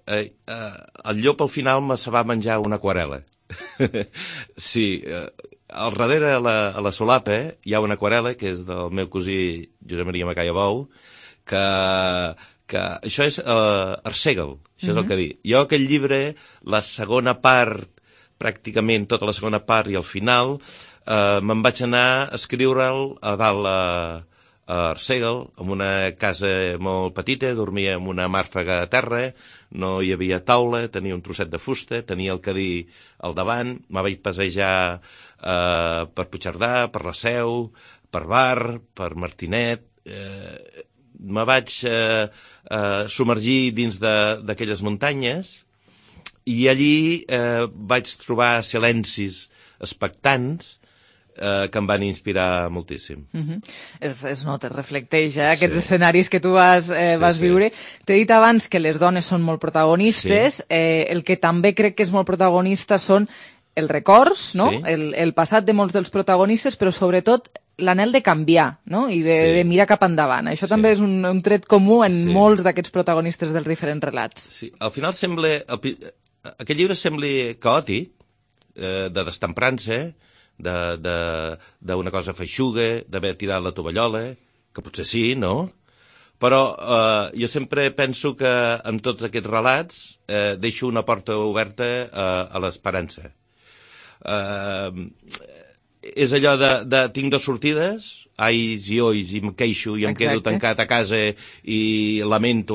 el llop al final se va menjar una aquarel·la. Sí, al darrere a la solapa hi ha una aquarel·la que és del meu cosí Josep Maria Macaya Bou, que això és Arsèguel, això és el que dic. Jo aquell llibre, la segona part, pràcticament tota la segona part i al final, me'n vaig anar a escriure'l a dalt a Arsèguel, en una casa molt petita, dormia en una màrfega a terra, no hi havia taula, tenia un trosset de fusta, tenia el cadí al davant, me vaig passejar per Puigcerdà, per la Seu, per Bar, per Martinet, me vaig submergir dins d'aquelles muntanyes i allí vaig trobar silencis expectants que em van inspirar moltíssim. Es nota, es reflecteix, aquests escenaris que tu vas viure. T'he dit abans que les dones són molt protagonistes, el que també crec que és molt protagonista són els records, no? El passat de molts dels protagonistes, però sobretot l'anhel de canviar, no? I de mirar cap endavant. Això també és un tret comú en molts d'aquests protagonistes dels diferents relats. Sí, al final sembla... Aquest llibre sembla caòtic, de destemprança, d'una cosa feixuga, d'haver tirat la tovallola, que potser sí, no? Però jo sempre penso que amb tots aquests relats deixo una porta oberta a l'esperança. És allò de tinc dues sortides, ais i ois, i em queixo i em quedo tancat a casa i lamento,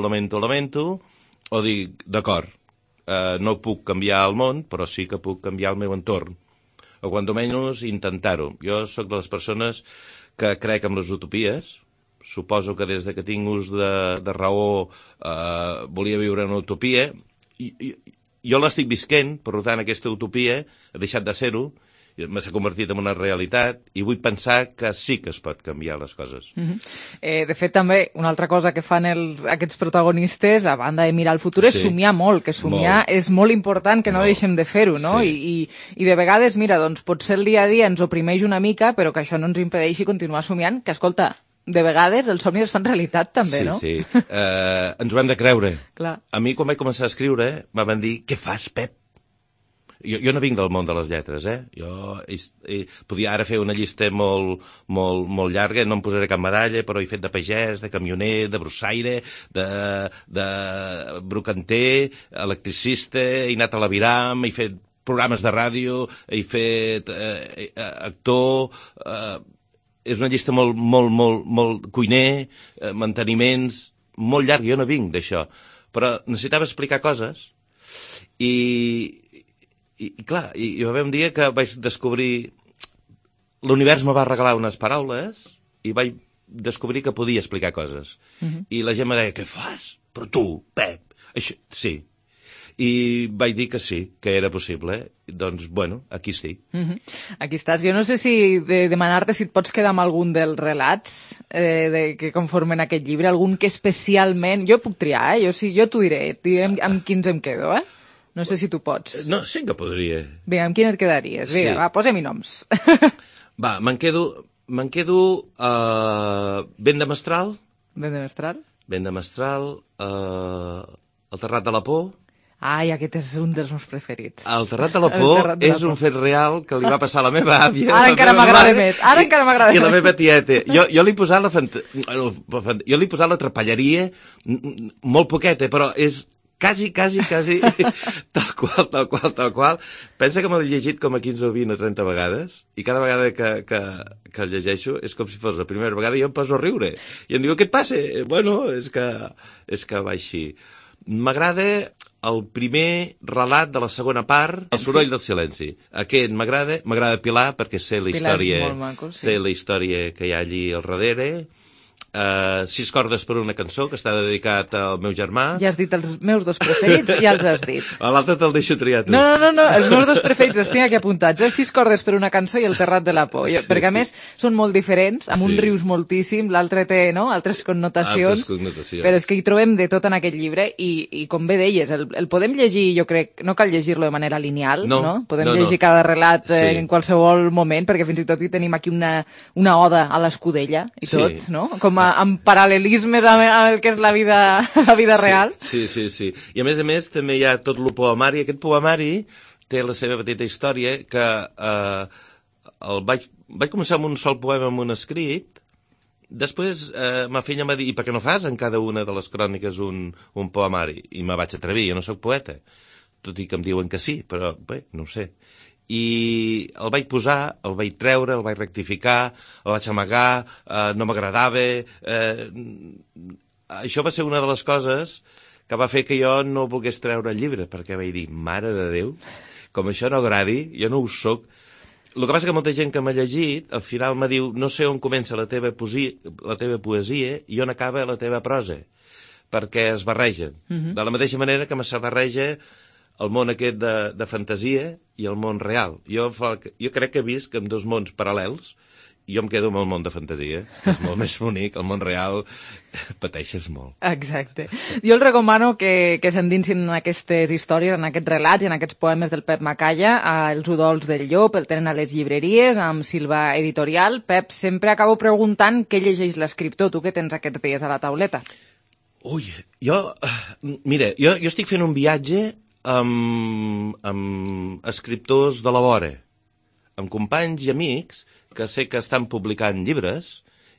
o dic, d'acord, no puc canviar el món, però sí que puc canviar el meu entorn. O quan menys intentar-ho. Jo sóc de les persones que crec en les utopies. Suposo que des que tinc ús de raó volia viure en una utopia. Jo l'estic visquent, per tant aquesta utopia ha deixat de ser-ho, s'ha convertit en una realitat i vull pensar que sí que es pot canviar les coses. De fet, també, una altra cosa que fan aquests protagonistes, a banda de mirar el futur, és somiar molt, que somiar és molt important, que no deixem de fer-ho, no? I de vegades, mira, doncs potser el dia a dia ens oprimeix una mica, però que això no ens impedeixi continuar somiant, que, escolta, de vegades els somnis es fan realitat, també, no? Sí. Ens ho hem de creure. Clar. A mi, quan vaig començar a escriure, em van dir, què fas, Pep? Jo no vinc del món de les lletres, Jo podia ara fer una llista molt llarga, no em posaré cap medalla, però he fet de pagès, de camioner, de brossaire, de brocanter, electricista, he anat a l'Aviram, he fet programes de ràdio, he fet actor... És una llista molt cuiner, manteniments, molt llarg, jo no vinc d'això. Però necessitava explicar coses i clar, hi va haver un dia que vaig descobrir... L'univers me va regalar unes paraules i vaig descobrir que podia explicar coses. I la gent me deia, què fas? Però tu, Pep, això... Sí. I vaig dir que sí, que era possible. Doncs, bueno, aquí estic. Aquí estàs. Jo no sé si demanar-te si et pots quedar amb algun dels relats que conformen aquest llibre, algun que especialment... Jo puc triar, jo t'ho diré amb quins em quedo, No sé si tu pots. No, sí que podria. Vinga, amb quin et quedaries? Vinga, va, posa-m'hi noms. Va, me'n quedo Vent de Mestral. Vent de Mestral. Vent de Mestral, El Terrat de la Por. Ai, aquest és un dels meus preferits. El Terrat de la Por és un fet real que li va passar a la meva àvia. Ara encara m'agrada més. I la meva tieta. Jo li he posat la trapelleria molt poqueta, però és quasi, tal qual. Pensa que me l'he llegit com a 15 o 20 o 30 vegades, i cada vegada que el llegeixo és com si fos la primera vegada i jo em poso a riure. I em diu, què et passa? Bueno, és que va així. M'agrada el primer relat de la segona part, El soroll del silenci. Aquest m'agrada Pilar, perquè sé la història que hi ha allí al darrere. 6 cordes per una cançó, que està dedicat al meu germà. Ja has dit els meus dos preferits, ja els has dit. L'altre te'l deixo triar tu. No, els meus dos preferits els tinc aquí apuntats. 6 cordes per una cançó i El Terrat de la Por. Perquè a més són molt diferents, amb un rius moltíssim, l'altre té altres connotacions, però és que hi trobem de tot en aquest llibre i com bé deies, el podem llegir, jo crec, no cal llegir-lo de manera lineal, no? Podem llegir cada relat en qualsevol moment, perquè fins i tot hi tenim aquí una oda a l'escudella i tot, no? Com amb paral·lelismes amb el que és la vida real. Sí. I a més també hi ha tot el poemari. Aquest poemari té la seva petita història que vaig començar amb un sol poema amb un escrit. Després ma filla m'ha dit, i per què no fas en cada una de les cròniques un poemari? I me vaig atrevir, jo no sóc poeta, tot i que em diuen que sí, però bé, no ho sé. I el vaig posar, el vaig treure, el vaig rectificar, el vaig amagar, no m'agradava. Això va ser una de les coses que va fer que jo no volgués treure el llibre, perquè vaig dir, mare de Déu, com això no agradi, jo no ho soc. El que passa que molta gent que m'ha llegit, al final me diu, no sé on comença la teva poesia i on acaba la teva prosa, perquè es barregen. De la mateixa manera que se barreja el món aquest de fantasia i el món real. Jo crec que visc en dos mons paral·lels i jo em quedo amb el món de fantasia. És molt més bonic, el món real pateixes molt. Exacte. Jo els recomano que s'endinsin en aquestes històries, en aquests relats i en aquests poemes del Pep Macaya. Els udols del llop el tenen a les llibreries, amb Silva Editorial. Pep, sempre acabo preguntant què llegeix l'escriptor, tu que tens aquests dies a la tauleta. Ui, mira, jo estic fent un viatge amb escriptors de la vora, amb companys i amics que sé que estan publicant llibres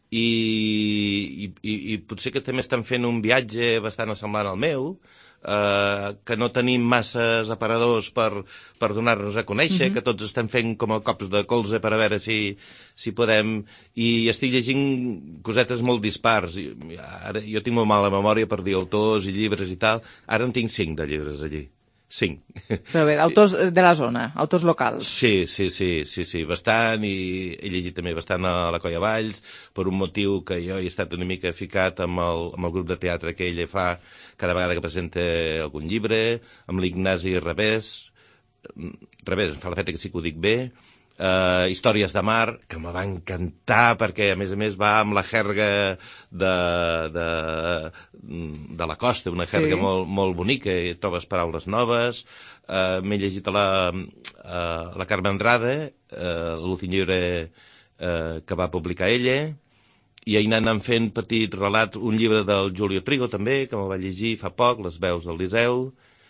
i potser que també estan fent un viatge bastant semblant al meu, que no tenim masses aparadors per donar-nos a conèixer, que tots estem fent com a cops de colze per a veure si podem, i estic llegint cosetes molt dispars. Ara, jo tinc molt mala memòria per dir autors i llibres i tal, ara en tinc 5 de llibres allí. 5. Però bé, autors de la zona, autors locals. Sí, bastant, i he llegit també bastant a la Colla Valls, per un motiu que jo he estat una mica ficat amb el grup de teatre que ella fa cada vegada que presenta algun llibre, amb l'Ignasi Revés, em fa la feta que sí que ho dic bé, Històries de mar, que me va encantar perquè a més va amb la jerga de la costa, una jerga molt bonica, i trobes paraules noves. M'he llegit a la Carme Andrade, l'últim llibre que va publicar ella, i ahir anant fent petit relat, un llibre del Julio Trigo també, que me'l va llegir fa poc, Les veus del Liceu.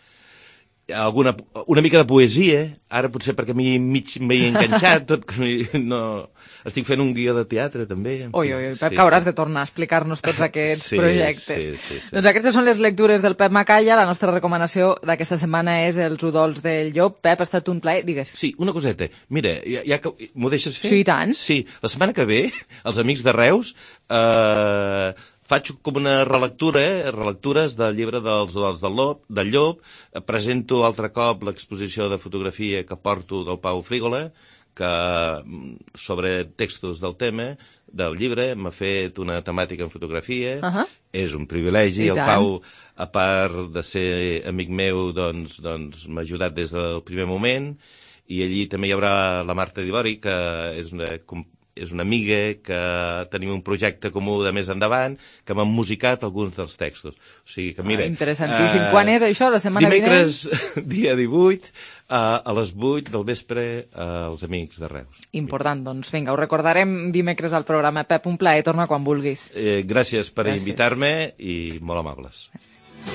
Una mica de poesia, ara potser perquè m'he enganxat, tot que no... Estic fent un guió de teatre, també. Ui, Pep, que hauràs de tornar a explicar-nos tots aquests projectes. Sí. Doncs aquestes són les lectures del Pep Macaya. La nostra recomanació d'aquesta setmana és Els udols del llop. Pep, ha estat un plaer, digues. Sí, una coseta. Mira, ja que m'ho deixes fer? Sí, i tant. Sí, la setmana que ve, els amics de Reus... faig com una relectures del llibre dels udols del llop, presento altre cop l'exposició de fotografia que porto del Pau Frígola, que sobre textos del tema del llibre m'ha fet una temàtica en fotografia. És un privilegi. El Pau, a part de ser amic meu, doncs m'ha ajudat des del primer moment, i allí també hi haurà la Marta Dibori, que és una amiga que tenim un projecte comú de més endavant, que m'han musicat alguns dels textos. O sigui que, mira... Interessantíssim. Quan és això, la setmana vinent? Dimecres, dia 18, a les 8 del vespre, als amics de Reus. Important, doncs. Vinga, ho recordarem dimecres al programa. Pep, un plaer, torna quan vulguis. Gràcies per invitar-me i molt amables. Gràcies.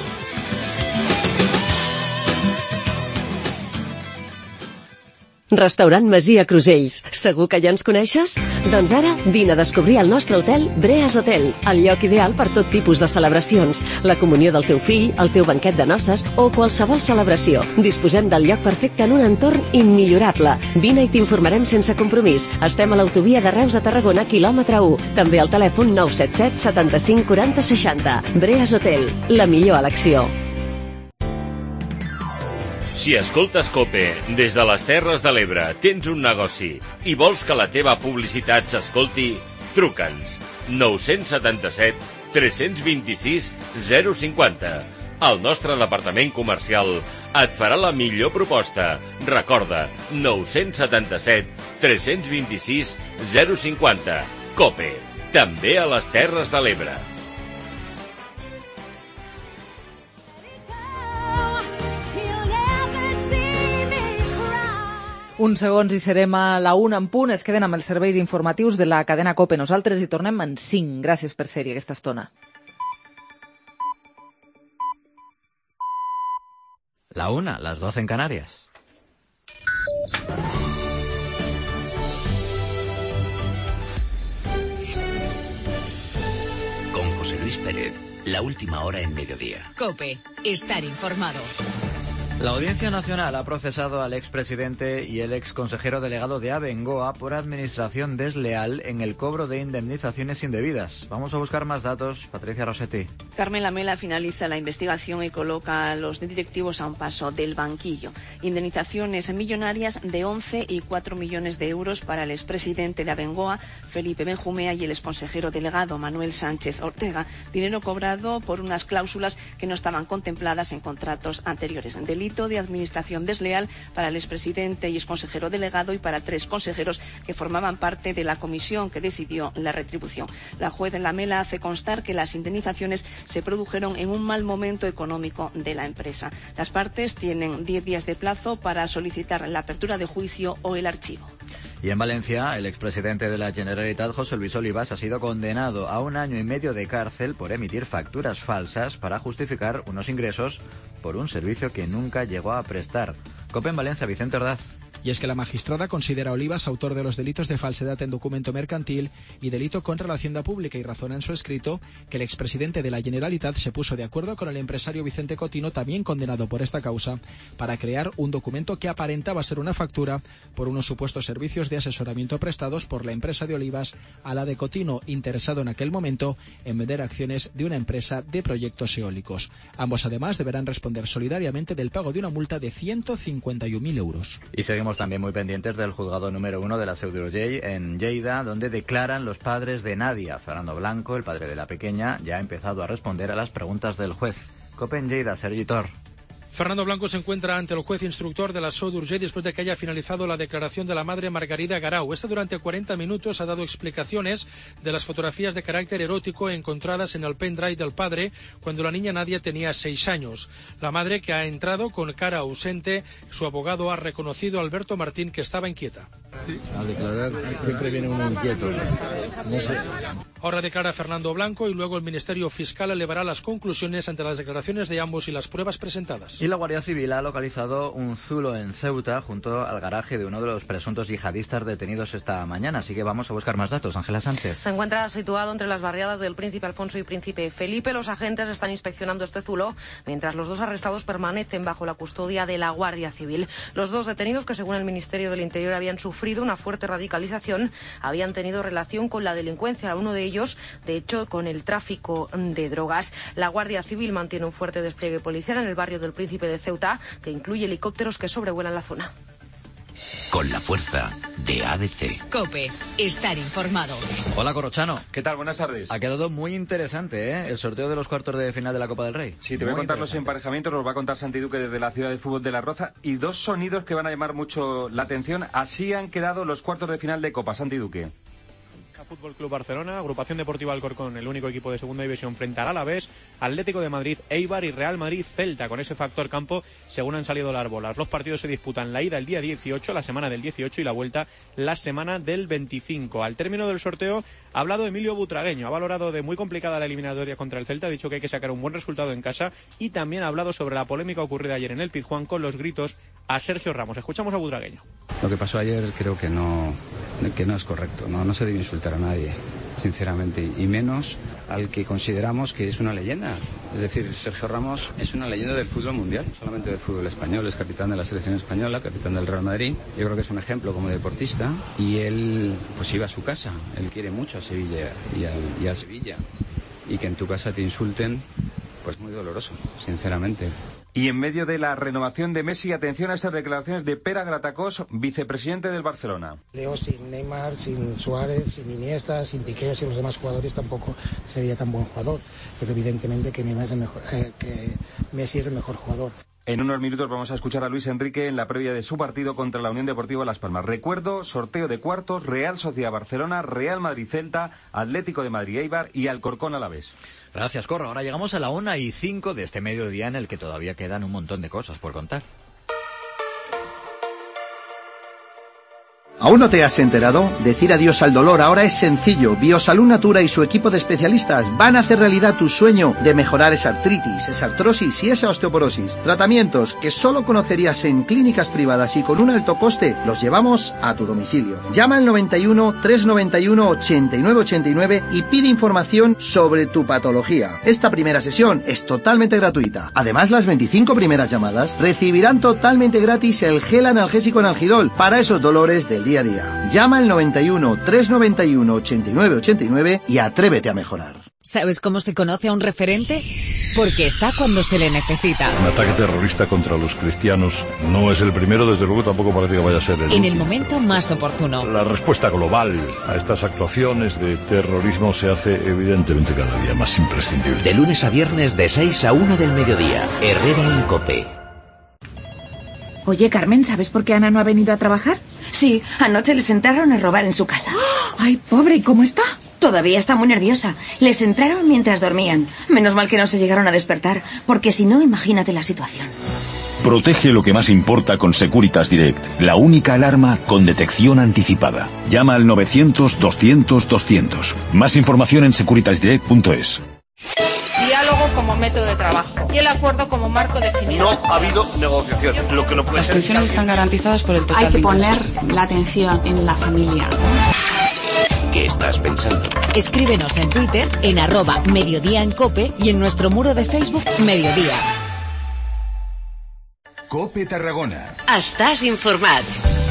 Restaurant Masia Crusells. Segur que ja ens coneixes? Doncs ara vine a descobrir el nostre hotel Breas Hotel, el lloc ideal per tot tipus de celebracions, la comunió del teu fill, el teu banquet de noces o qualsevol celebració. Disposem del lloc perfecte en un entorn immillorable. Vine i t'informarem sense compromís. Estem a l'autovia de Reus a Tarragona, quilòmetre 1. També al telèfon 977 75 40 60. Breas Hotel, la millor elecció. Si escoltes COPE des de les Terres de l'Ebre, tens un negoci i vols que la teva publicitat s'escolti, truca'ns 977 326 050. El nostre departament comercial et farà la millor proposta. Recorda, 977 326 050. COPE, també a les Terres de l'Ebre. Uns segons i serem a la 1 en punt. Es queden amb els serveis informatius de la cadena COPE. Nosaltres hi tornem en 5. Gràcies per ser-hi aquesta estona. La 1, las 12 en Canarias. Con José Luis Pérez, la última hora en mediodía. COPE, estar informado. La Audiencia Nacional ha procesado al expresidente y el exconsejero delegado de Abengoa por administración desleal en el cobro de indemnizaciones indebidas. Vamos a buscar más datos. Patricia Rossetti. Carmen Lamela finaliza la investigación y coloca a los directivos a un paso del banquillo. Indemnizaciones millonarias de 11 y 4 millones de euros para el expresidente de Abengoa, Felipe Benjumea, y el exconsejero delegado, Manuel Sánchez Ortega. Dinero cobrado por unas cláusulas que no estaban contempladas en contratos anteriores. Delito de administración desleal para el expresidente y exconsejero delegado y para 3 consejeros que formaban parte de la comisión que decidió la retribución. La juez Lamela hace constar que las indemnizaciones se produjeron en un mal momento económico de la empresa. Las partes tienen 10 días de plazo para solicitar la apertura de juicio o el archivo. Y en Valencia, el expresidente de la Generalitat, José Luis Olivas, ha sido condenado a 1 año y medio de cárcel por emitir facturas falsas para justificar unos ingresos por un servicio que nunca llegó a prestar. COPE en Valencia, Vicente Ordaz. Y es que la magistrada considera a Olivas autor de los delitos de falsedad en documento mercantil y delito contra la hacienda pública y razona en su escrito que el expresidente de la Generalitat se puso de acuerdo con el empresario Vicente Cotino, también condenado por esta causa, para crear un documento que aparentaba ser una factura por unos supuestos servicios de asesoramiento prestados por la empresa de Olivas a la de Cotino, interesado en aquel momento en vender acciones de una empresa de proyectos eólicos. Ambos además deberán responder solidariamente del pago de una multa de 151.000 euros. Y seguimos también muy pendientes del juzgado número 1 de la Seu d'Urgell en Lleida, donde declaran los padres de Nadia. Fernando Blanco, el padre de la pequeña, ya ha empezado a responder a las preguntas del juez. COPE en Lleida, Sergi Tor. Fernando Blanco se encuentra ante el juez instructor de la Seu d'Urgell después de que haya finalizado la declaración de la madre Margarida Garau. Esta durante 40 minutos ha dado explicaciones de las fotografías de carácter erótico encontradas en el pendrive del padre cuando la niña Nadia tenía 6 años. La madre, que ha entrado con cara ausente, su abogado ha reconocido a Alberto Martín que estaba inquieta. Sí, al declarar siempre viene uno inquieto. No sé. Ahora declara Fernando Blanco y luego el Ministerio Fiscal elevará las conclusiones ante las declaraciones de ambos y las pruebas presentadas. Y la Guardia Civil ha localizado un zulo en Ceuta junto al garaje de uno de los presuntos yihadistas detenidos esta mañana. Así que vamos a buscar más datos. Ángela Sánchez. Se encuentra situado entre las barriadas del Príncipe Alfonso y Príncipe Felipe. Los agentes están inspeccionando este zulo mientras los 2 arrestados permanecen bajo la custodia de la Guardia Civil. Los 2 detenidos, que según el Ministerio del Interior habían sufrido una fuerte radicalización, habían tenido relación con la delincuencia. Uno de ellos, de hecho, con el tráfico de drogas. La Guardia Civil mantiene un fuerte despliegue policial en el barrio del Príncipe de Ceuta, que incluye helicópteros que sobrevuelan la zona. Con la fuerza de ADC. COPE, estar informado. Hola, Corrochano. ¿Qué tal? Buenas tardes. Ha quedado muy interesante, ¿eh? El sorteo de los cuartos de final de la Copa del Rey. Sí, te voy a contar los emparejamientos, los va a contar Santi Duque desde la Ciudad de Fútbol de La Roza, y 2 sonidos que van a llamar mucho la atención. Así han quedado los cuartos de final de Copa. Santi Duque. Fútbol Club Barcelona, Agrupación Deportiva Alcorcón, el único equipo de segunda división frente al Alavés, Atlético de Madrid, Eibar y Real Madrid Celta. Con ese factor campo, según han salido las bolas. Los partidos se disputan la ida el día 18, la semana del 18, y la vuelta la semana del 25. Al término del sorteo ha hablado Emilio Butragueño, ha valorado de muy complicada la eliminatoria contra el Celta, ha dicho que hay que sacar un buen resultado en casa, y también ha hablado sobre la polémica ocurrida ayer en el Pizjuán con los gritos a Sergio Ramos. Escuchamos a Butragueño. Lo que pasó ayer creo que no es correcto, no se debe insultar a nadie, sinceramente, y menos al que consideramos que es una leyenda. Es decir, Sergio Ramos es una leyenda del fútbol mundial, no solamente del fútbol español, es capitán de la selección española, capitán del Real Madrid. Yo creo que es un ejemplo como deportista, y él pues iba a su casa, él quiere mucho a Sevilla y al Sevilla, y que en tu casa te insulten, pues muy doloroso, sinceramente. Y en medio de la renovación de Messi, atención a estas declaraciones de Pere Gratacós, vicepresidente del Barcelona. Leo, sin Neymar, sin Suárez, sin Iniesta, sin Piqué, sin los demás jugadores tampoco sería tan buen jugador. Pero evidentemente que Messi es el mejor jugador. En unos minutos vamos a escuchar a Luis Enrique en la previa de su partido contra la Unión Deportiva Las Palmas. Recuerdo, sorteo de cuartos, Real Sociedad Barcelona, Real Madrid Celta, Atlético de Madrid Eibar y Alcorcón Alavés. Gracias, Corro. Ahora llegamos a la 1:05 de este mediodía, en el que todavía quedan un montón de cosas por contar. ¿Aún no te has enterado? Decir adiós al dolor ahora es sencillo. Biosalud Natura y su equipo de especialistas van a hacer realidad tu sueño de mejorar esa artritis, esa artrosis y esa osteoporosis. Tratamientos que solo conocerías en clínicas privadas y con un alto coste, los llevamos a tu domicilio. Llama al 91 391 8989 y pide información sobre tu patología. Esta primera sesión es totalmente gratuita. Además, las 25 primeras llamadas recibirán totalmente gratis el gel analgésico Analgidol para esos dolores del día a día. Llama al 91 391 8989 y atrévete a mejorar. ¿Sabes cómo se conoce a un referente? Porque está cuando se le necesita. Un ataque terrorista contra los cristianos no es el primero, desde luego tampoco parece que vaya a ser el En último. el momento más oportuno. La respuesta global a estas actuaciones de terrorismo se hace evidentemente cada día más imprescindible. De lunes a viernes de 6 a 1 del mediodía. Herrera en COPE. Oye, Carmen, ¿sabes por qué Ana no ha venido a trabajar? Sí, anoche les entraron a robar en su casa. ¡Ay, pobre! ¿Y cómo está? Todavía está muy nerviosa. Les entraron mientras dormían. Menos mal que no se llegaron a despertar, porque si no, imagínate la situación. Protege lo que más importa con Securitas Direct, la única alarma con detección anticipada. Llama al 900-200-200. Más información en securitasdirect.es. Diálogo como método de trabajo y el acuerdo como marco definido. No ha habido negociación, lo que no puede ser. Las pensiones están garantizadas por el total. Hay que poner la atención en la familia. ¿Qué estás pensando? Escríbenos en Twitter en @Mediodía en COPE y en nuestro muro de Facebook Mediodía. COPE Tarragona. Estàs informat.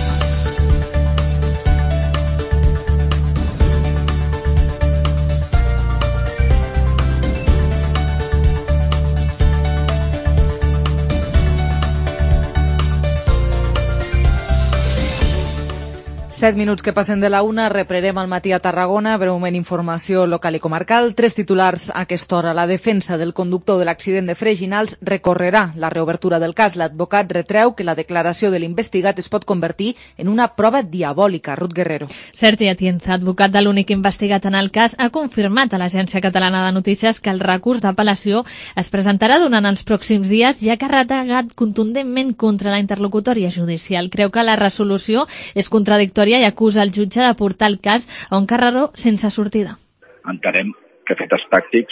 Set minuts que passen de la una, reprendrem al matí a Tarragona, breument informació local i comarcal. 3 titulars a aquesta hora. La defensa del conductor de l'accident de Freginals recorrerà la reobertura del cas. L'advocat retreu que la declaració de l'investigat es pot convertir en una prova diabòlica. Ruth Guerrero. Sergi Atienza, advocat de l'únic investigat en el cas, ha confirmat a l'Agència Catalana de Notícies que el recurs d'apel·lació es presentarà durant els pròxims dies i ha carregat contundentment contra la interlocutòria judicial. Creu que la resolució és contradictòria i acusa el jutge de portar el cas a un carreró sense sortida. Entenem que efectes pràctics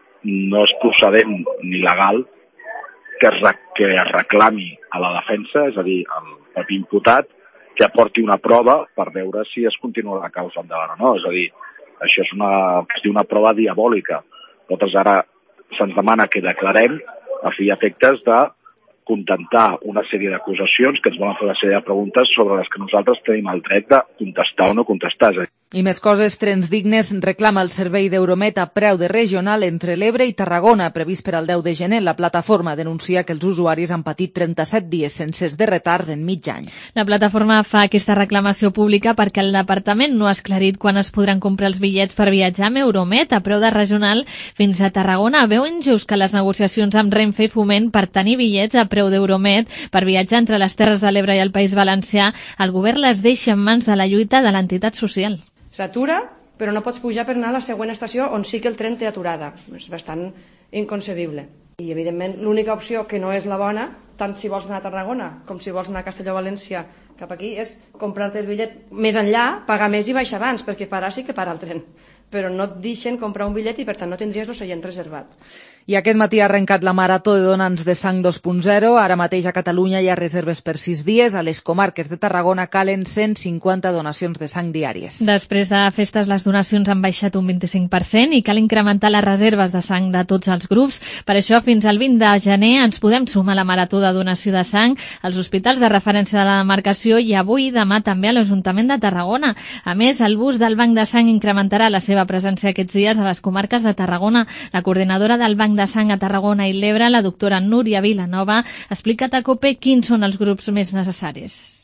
no és procedent ni legal que es reclami a la defensa, és a dir, al propi imputat, que aporti una prova per veure si es continua la causa endavant o no. És a dir, això és es diu una prova diabòlica. Nosaltres ara se'ns demana que declarem a fi i efectes de contentar una sèrie d'acusacions que ens volen fer una sèrie de preguntes sobre les que nosaltres tenim el dret de contestar o no contestar. I més coses, Trens Dignes reclama el servei d'Euromet a preu de regional entre l'Ebre i Tarragona, previst per al 10 de gener. La plataforma denuncia que els usuaris han patit 37 dies sencers de retards en mig any. La plataforma fa aquesta reclamació pública perquè el departament no ha esclarit quan es podran comprar els bitllets per viatjar amb Euromet a preu de regional fins a Tarragona. Veu injust que les negociacions amb Renfe i Foment per tenir bitllets a preu d'Euromet per viatjar entre les Terres de l'Ebre i el País Valencià, el govern les deixa en mans de la lluita de l'entitat social. S'atura, però no pots pujar per anar a la següent estació on sí que el tren té aturada. És bastant inconcebible. I, evidentment, l'única opció que no és la bona, tant si vols anar a Tarragona com si vols anar a Castelló-València cap aquí, és comprar-te el bitllet més enllà, pagar més i baixar abans, perquè parar sí que para el tren. Però no et deixen comprar un bitllet i, per tant, no tindries el seient reservat. I aquest matí ha arrencat la Marató de Donants de Sang 2.0. Ara mateix a Catalunya hi ha reserves per 6 dies. A les comarques de Tarragona calen 150 donacions de sang diàries. Després de festes, les donacions han baixat un 25% i cal incrementar les reserves de sang de tots els grups. Per això, fins al 20 de gener ens podem sumar a la Marató de donació de sang als hospitals de referència de la demarcació i avui i demà també a l'Ajuntament de Tarragona. A més, el bus del Banc de Sang incrementarà la seva presència aquests dies a les comarques de Tarragona. La coordinadora del Banc de Sang a Tarragona i l'Ebre, la doctora Núria Vilanova, ha explicat a COPE quins són els grups més necessaris.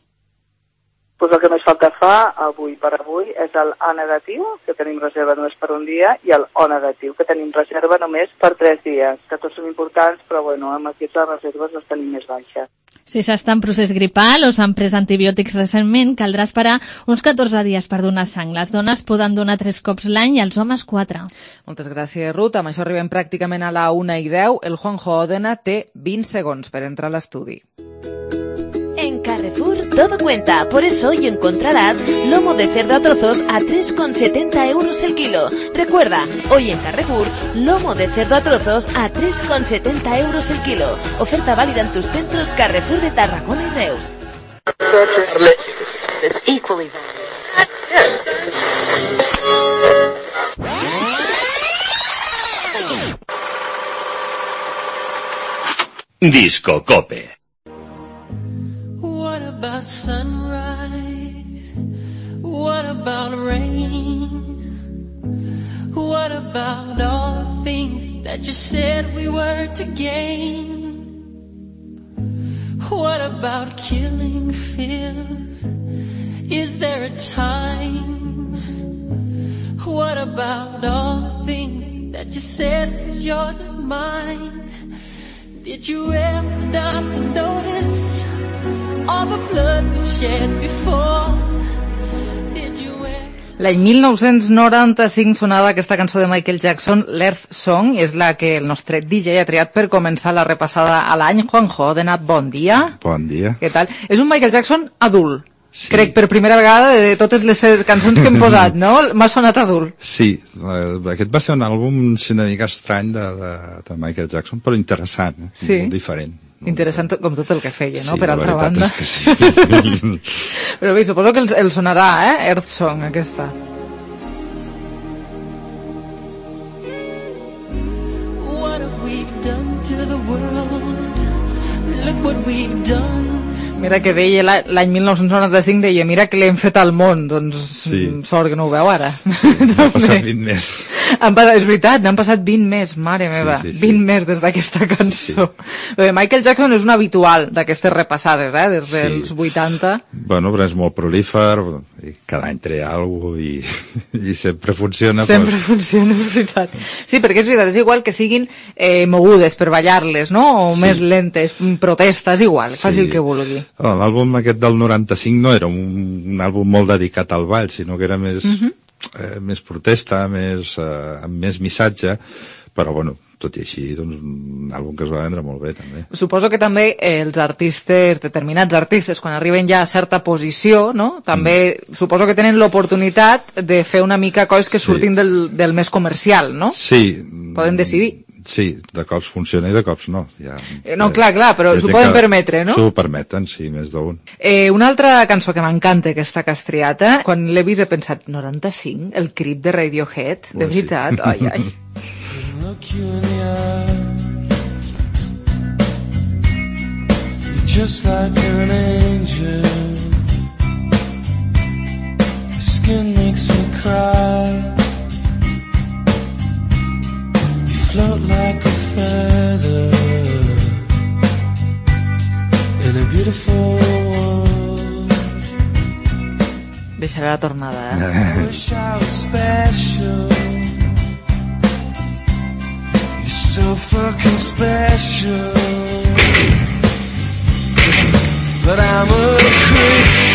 Pues el que més falta fa avui per avui és el A negatiu, que tenim reserva només per un dia, i el O negatiu, que tenim reserva només per 3 dies, que tots són importants, però bueno, amb aquests les reserves les tenim més baixes. Si s'està en procés gripal o s'han pres antibiòtics recentment, caldrà esperar uns 14 dies per donar sang. Les dones poden donar 3 cops l'any i els homes 4. Moltes gràcies, Ruth. Amb això arribem pràcticament a la 1:10. El Juanjo Òdena té 20 segons per entrar a l'estudi. En Carrefour Carrefour todo cuenta. Por eso hoy encontrarás lomo de cerdo a trozos a 3,70 euros el kilo. Recuerda, hoy en Carrefour, lomo de cerdo a trozos a 3,70 euros el kilo. Oferta válida en tus centros Carrefour de Tarragona y Reus. Disco Cope. What about sunrise? What about rain? What about all the things that you said we were to gain? What about killing fears? Is there a time? What about all the things that you said was yours and mine? Did you ever stop to notice all the blood we shed before? L'any 1995 sonava aquesta cançó de Michael Jackson, l'Earth Song, és la que el nostre DJ ha triat per començar la repassada a l'any. Juanjo, de nat, bon dia. Bon dia. Què tal? És un Michael Jackson adult. Sí. Crec per primera vegada de totes les cançons que hem posat, no? M'ha sonat adult. Sí, aquest va ser un àlbum una mica estrany de Michael Jackson, però interessant, sí. Molt diferent. Interessant com tot el que feia, no? Sí, per altra banda. És que sí. Però bé, suposo que el sonarà, Earth Song, aquesta. What have we done to the world? Look what we've done. Mira que deia l'any 1995, deia, mira que l'hem fet al món, doncs sí. Sort que no ho veu ara. Han passat 20 més. És veritat, n'han passat 20 més, mare meva, sí. 20 més des d'aquesta cançó. Sí. Michael Jackson és un habitual d'aquestes repassades, des dels 80. Bueno, però és molt prolífer, cada any treia alguna cosa i sempre funciona. Sempre funciona, és veritat. Sí, perquè és veritat, és igual que siguin mogudes per ballar-les, no? O més lentes, protestes, igual, faci el que vulgui. L'àlbum aquest del 95 no era un àlbum molt dedicat al ball, sinó que era més, més protesta, amb més missatge, però bueno, tot i així, doncs, un àlbum que es va vendre molt bé, també. Suposo que també els artistes, determinats artistes, quan arriben ja a certa posició, no? També suposo que tenen l'oportunitat de fer una mica coses que surtin del més comercial, no? Sí. Poden decidir. Sí, de cops funciona i de cops no. Ja, no, clar, però s'ho poden permetre, no? S'ho permeten, sí, més d'un. Una altra cançó que m'encanta, aquesta que has triat, quan l'he vist he pensat, 95, el Creep de Radiohead, de veritat, ai, ai. Look you in the eye, just like you're an angel. Your skin makes me cry. Float like a feather in a beautiful world. Deixaré la tornada, I wish I was special. You're so fucking special. But I'm a creep.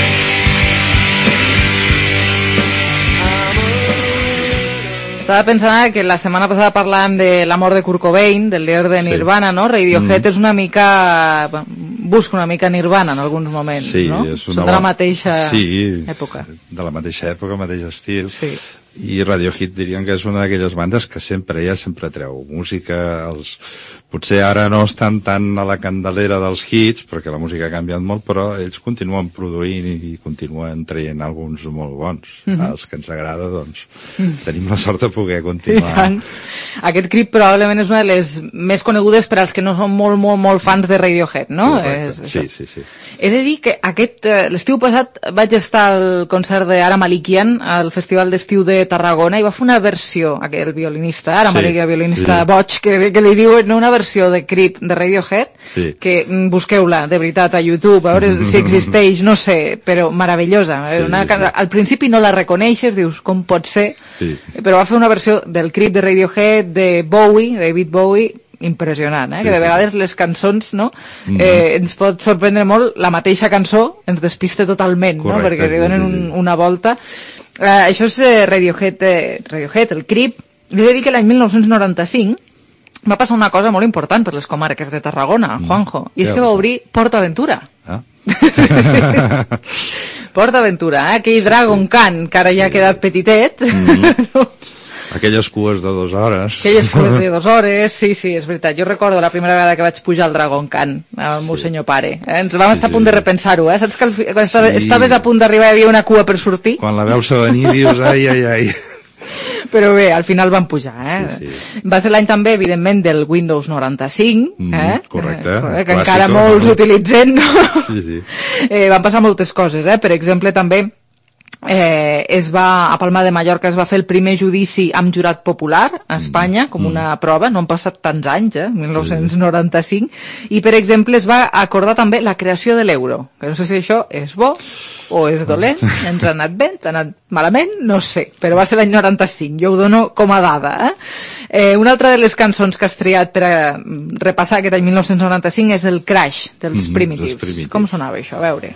Estava pensant que la setmana passada parlàvem de l'amor de Kurt Cobain, del líder de Nirvana, no? Radiohead és una mica... busca una mica Nirvana en alguns moments, no? Són de la mateixa època. De la mateixa època, mateix estil. Sí. I Radiohead diríem que és una d'aquelles bandes que sempre treu música, potser ara no estan tan a la candelera dels hits, perquè la música ha canviat molt, però ells continuen produint i continuen traient alguns molt bons. Els que ens agrada, doncs, tenim la sort de poder continuar. Aquest Creep probablement és una de les més conegudes per als que no són molt, molt, molt fans de Radiohead, no? Sí. He de dir que l'estiu passat vaig estar al concert d'Ara Malikian, al Festival d'Estiu de Tarragona, i va fer una versió, el violinista, Ara Malikian, violinista boig, que li diuen una versió de Creep de Radiohead, que busqueu-la, de veritat, a YouTube, a veure si existeix, no sé, però meravellosa. Al principi no la reconeixes, dius, com pot ser? Però va fer una versió del Creep de Radiohead, de Bowie, de David Bowie, impressionant, que de vegades les cançons, no? Ens pot sorprendre molt, la mateixa cançó ens despista totalment, no? Perquè li donen una volta. Això és Radiohead, el Creep. Li he de dir que l'any 1995 va passar una cosa molt important per les comarques de Tarragona, Juanjo, i és que va obrir Port Aventura. Port Aventura, aquell Dragon Khan, que ara ja ha quedat petitet. Aquelles cues de 2 hores. Aquelles cues de 2 hores, sí, és veritat. Jo recordo la primera vegada que vaig pujar al Dragon Khan, amb el meu senyor pare. Ens vam estar a punt de repensar-ho, Saps que quan estaves a punt d'arribar hi havia una cua per sortir? Quan la veus venir dius, ai. Però bé, al final van pujar, Va ser l'any també, evidentment, del Windows 95, correcte. Que encara molts utilitzen, no? Sí. Van passar moltes coses, Per exemple, també a Palma de Mallorca es va fer el primer judici amb jurat popular a Espanya, com una prova, no han passat tants anys, 1995, i per exemple es va acordar també la creació de l'euro, que no sé si això és bo o és dolent, ens ha anat bé, ha anat malament, no sé, però va ser l'any 95, jo ho dono com a dada. Una altra de les cançons que has triat per a repassar aquest any 1995 és el Crash dels Primitives. Com sonava això? A veure.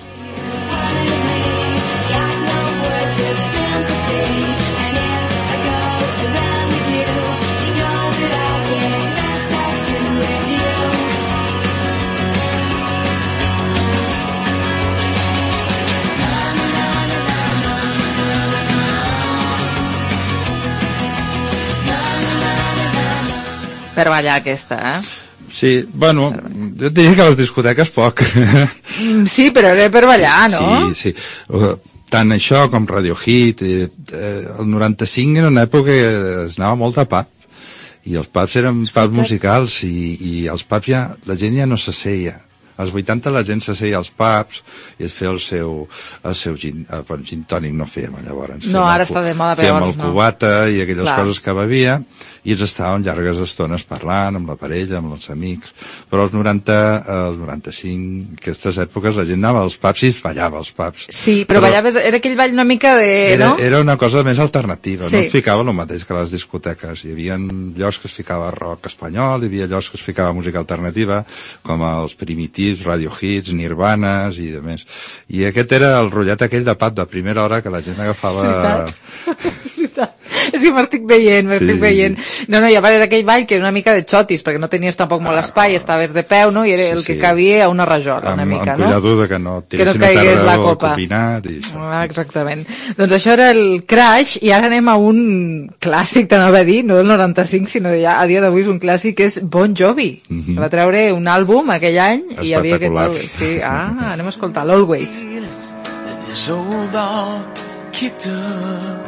Per ballar aquesta, Sí, bueno, jo et diria que a les discoteques poc. Sí, però era per ballar, no? Sí. Tant això com Radio Hit, el 95 era una època que es anava molt a pub, i els pubs eren pubs musicals, i als pubs la gent ja no s'asseia. Als 80 la gent s'asseia als pubs i es feia el seu gin tònic, no fèiem llavors. No, ara està de moda, però fèiem el cubata i aquelles coses que bevia, i ens estàvem llargues estones parlant amb la parella, amb els amics, però als 90, als 95, aquestes èpoques la gent anava als pubs i es ballava als pubs. Sí, però ballaves, era aquell ball una mica de... Era una cosa més alternativa, no es ficava el mateix que les discoteques. Hi havia llocs que es ficava rock espanyol, hi havia llocs que es ficava música alternativa, com els Primitives, Radio Hits, Nirvanes i demés. I aquest era el rotllet aquell de pub de primera hora que la gent agafava... Sí, m'estic veient. No, ja va, era aquell ball que era una mica de xotis, perquè no tenies tampoc molt espai, estaves de peu, no? I era el que cabia a una rajola, una mica, no? Amb cuidado de que no tiressin a terra o combinat i això. Exactament. Doncs això era el Crash, i ara anem a un clàssic, t'anava a dir, no del 95, sinó ja a dia d'avui és un clàssic, que és Bon Jovi. Va treure un àlbum aquell any i hi havia aquest Always. Sí, anem a escoltar l'Always. This old dog kicked up.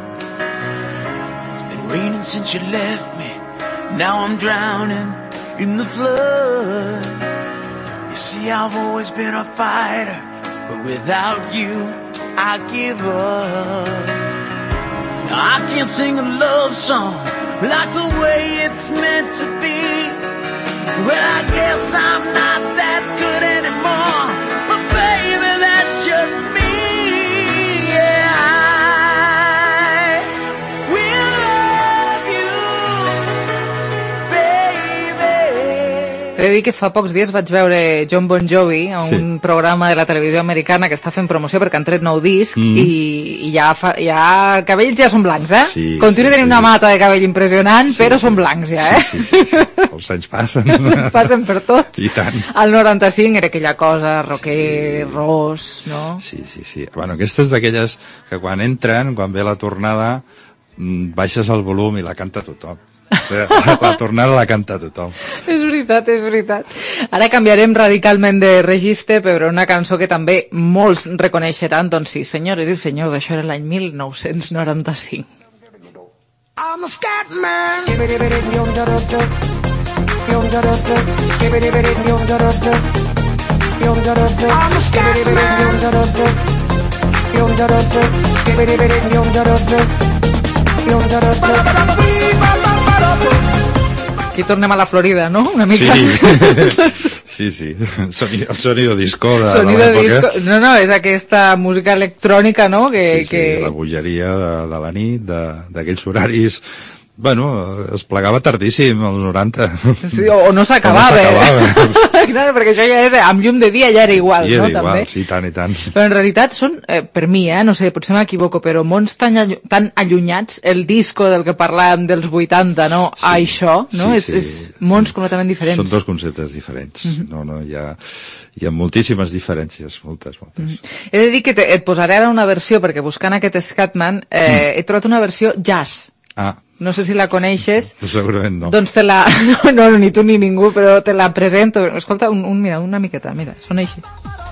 It's been raining since you left me. Now I'm drowning in the flood. You see, I've always been a fighter, but without you, I give up. Now I can't sing a love song like the way it's meant to be. Well, I guess I'm not that good anymore, but baby, that's just me. Yeah, I will love you, baby. He de dir que fa pocs dies vaig veure John Bon Jovi a un programa de la televisió americana que està fent promoció perquè han tret nou disc i ja cabells ja són blancs, Sí, continua tenint una mata de cabell impressionant, però són blancs ja, Sí. Els anys passen. Passen per tot. I tant. El 95 era aquella cosa, rocker, ros, no? Sí. Bueno, aquestes d'aquelles que quan entren, quan ve la tornada, baixes el volum i la canta tothom. La tornada la canta tothom. És veritat. Ara canviarem radicalment de registre, però una cançó que també molts reconeixeran, doncs sí, senyores i senyors, això era l'any 1995. I'm a scat man. I'm a scat Aquí tornem a la Florida, no? Una mica. Sí. El sonido disco de l'època. No, és aquesta música electrònica, no? Sí, la bogeria de la nit, d'aquells horaris es plegava tardíssim, als 90. Sí, o no s'acabava. Claro, perquè això ja era, amb llum de dia ja era igual, I no? era igual, també. sí, tant i tant. Però en realitat són, per mi, no sé, potser m'equivoco, però mons tan allunyats, el disco del que parlàvem dels 80, no? Sí, a això, no? Sí, és mons completament diferents. Són dos conceptes diferents. Hi ha moltíssimes diferències, moltes. He de dir que et posaré ara una versió, perquè buscant aquest Scatman he trobat una versió jazz. No sé si la coneixes. Segurament no. Doncs te la... No, ni tu ni ningú, però te la presento. Escolta, mira, una miqueta, mira, sona així.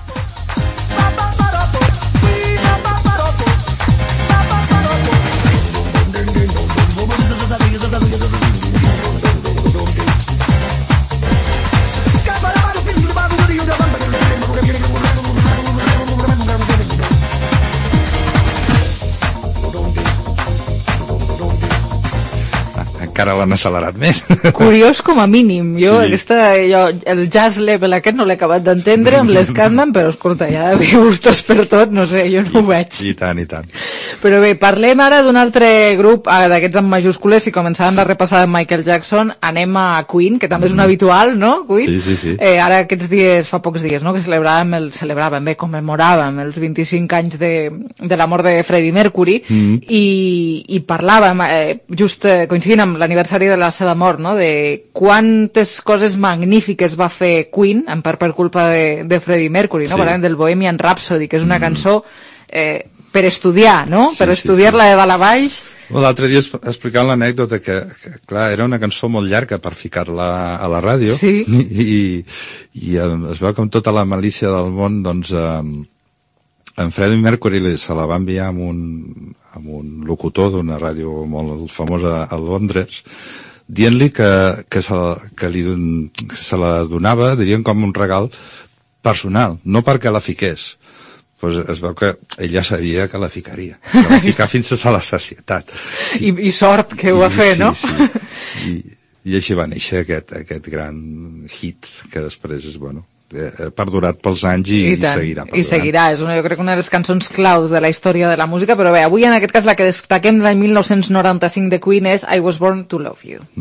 Encara l'han accelerat més. Curiós com a mínim. El jazz level aquest no l'he acabat d'entendre amb l'Scatman, però escolta, ja de gustos per tot, no sé, jo no ho veig. I tant, i tant. Però bé, parlem ara d'un altre grup d'aquests amb majúscules. Si començàvem la repassada amb Michael Jackson, anem a Queen, que també és un habitual, no? Queen? Sí. Ara aquests dies, fa pocs dies, no?, que commemoràvem els 25 anys de la mort de Freddie Mercury i parlàvem, just coincidint amb l'aniversari de la seva mort, no?, de quantes coses magnífiques va fer Queen, en part per culpa de Freddie Mercury, no? Parlem del Bohemian Rhapsody, que és una cançó per estudiar, no? Per estudiar-la de dalt a baix. L'altre dia explicant l'anècdota que, clar, era una cançó molt llarga per ficar-la a la ràdio i es veu que amb tota la malícia del món, doncs, en Freddie Mercury se la va enviar amb un locutor d'una ràdio molt famosa a Londres, dient-li que se la donava, dirien, com un regal personal, no perquè la fiqués. Pues es veu que ell ja sabia que la ficaria. La va ficar fins a la sacietat. I sort que ho va fer, no? Sí. I així va néixer aquest gran hit, que després és, perdurat pels anys i seguirà perdurant. I seguirà, és jo crec una de les cançons claus de la història de la música, però bé, avui en aquest cas la que destaquem l'any 1995 de Queen és I Was Born to Love You.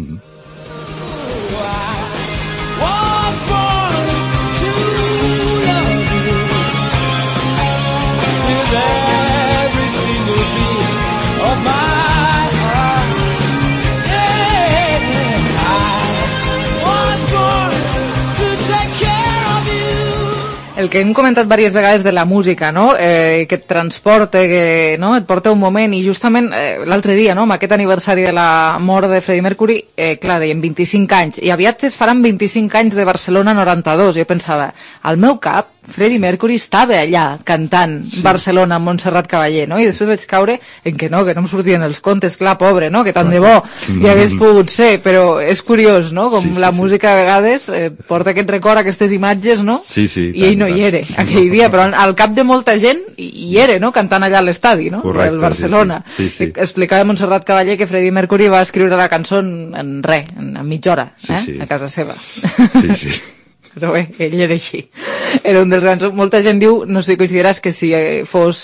El que hem comentat diverses vegades de la música, no? Que et transporta, que no? Et porta un moment, i justament l'altre dia, no? Amb aquest aniversari de la mort de Freddie Mercury, clar, deien 25 anys, i aviat es faran 25 anys de Barcelona 92, jo pensava, al meu cap, Freddie Mercury estava allà cantant Barcelona amb Montserrat Caballé, no? I després vaig caure en que no em sortien els contes, clar, pobre, no? Que tant de bo hi hagués pogut ser, però és curiós, no? Com la música a vegades porta aquest record, aquestes imatges, no? Sí. I ell no hi era aquell dia, però al cap de molta gent hi era, no? Cantant allà a l'estadi, no? Correcte, del Barcelona. Sí. Explicava Montserrat Caballé que Freddie Mercury va escriure la cançó en mitja hora, a casa seva. Sí. Però bé, ell era així. Era un dels grans... Molta gent diu, no sé si consideres que si fos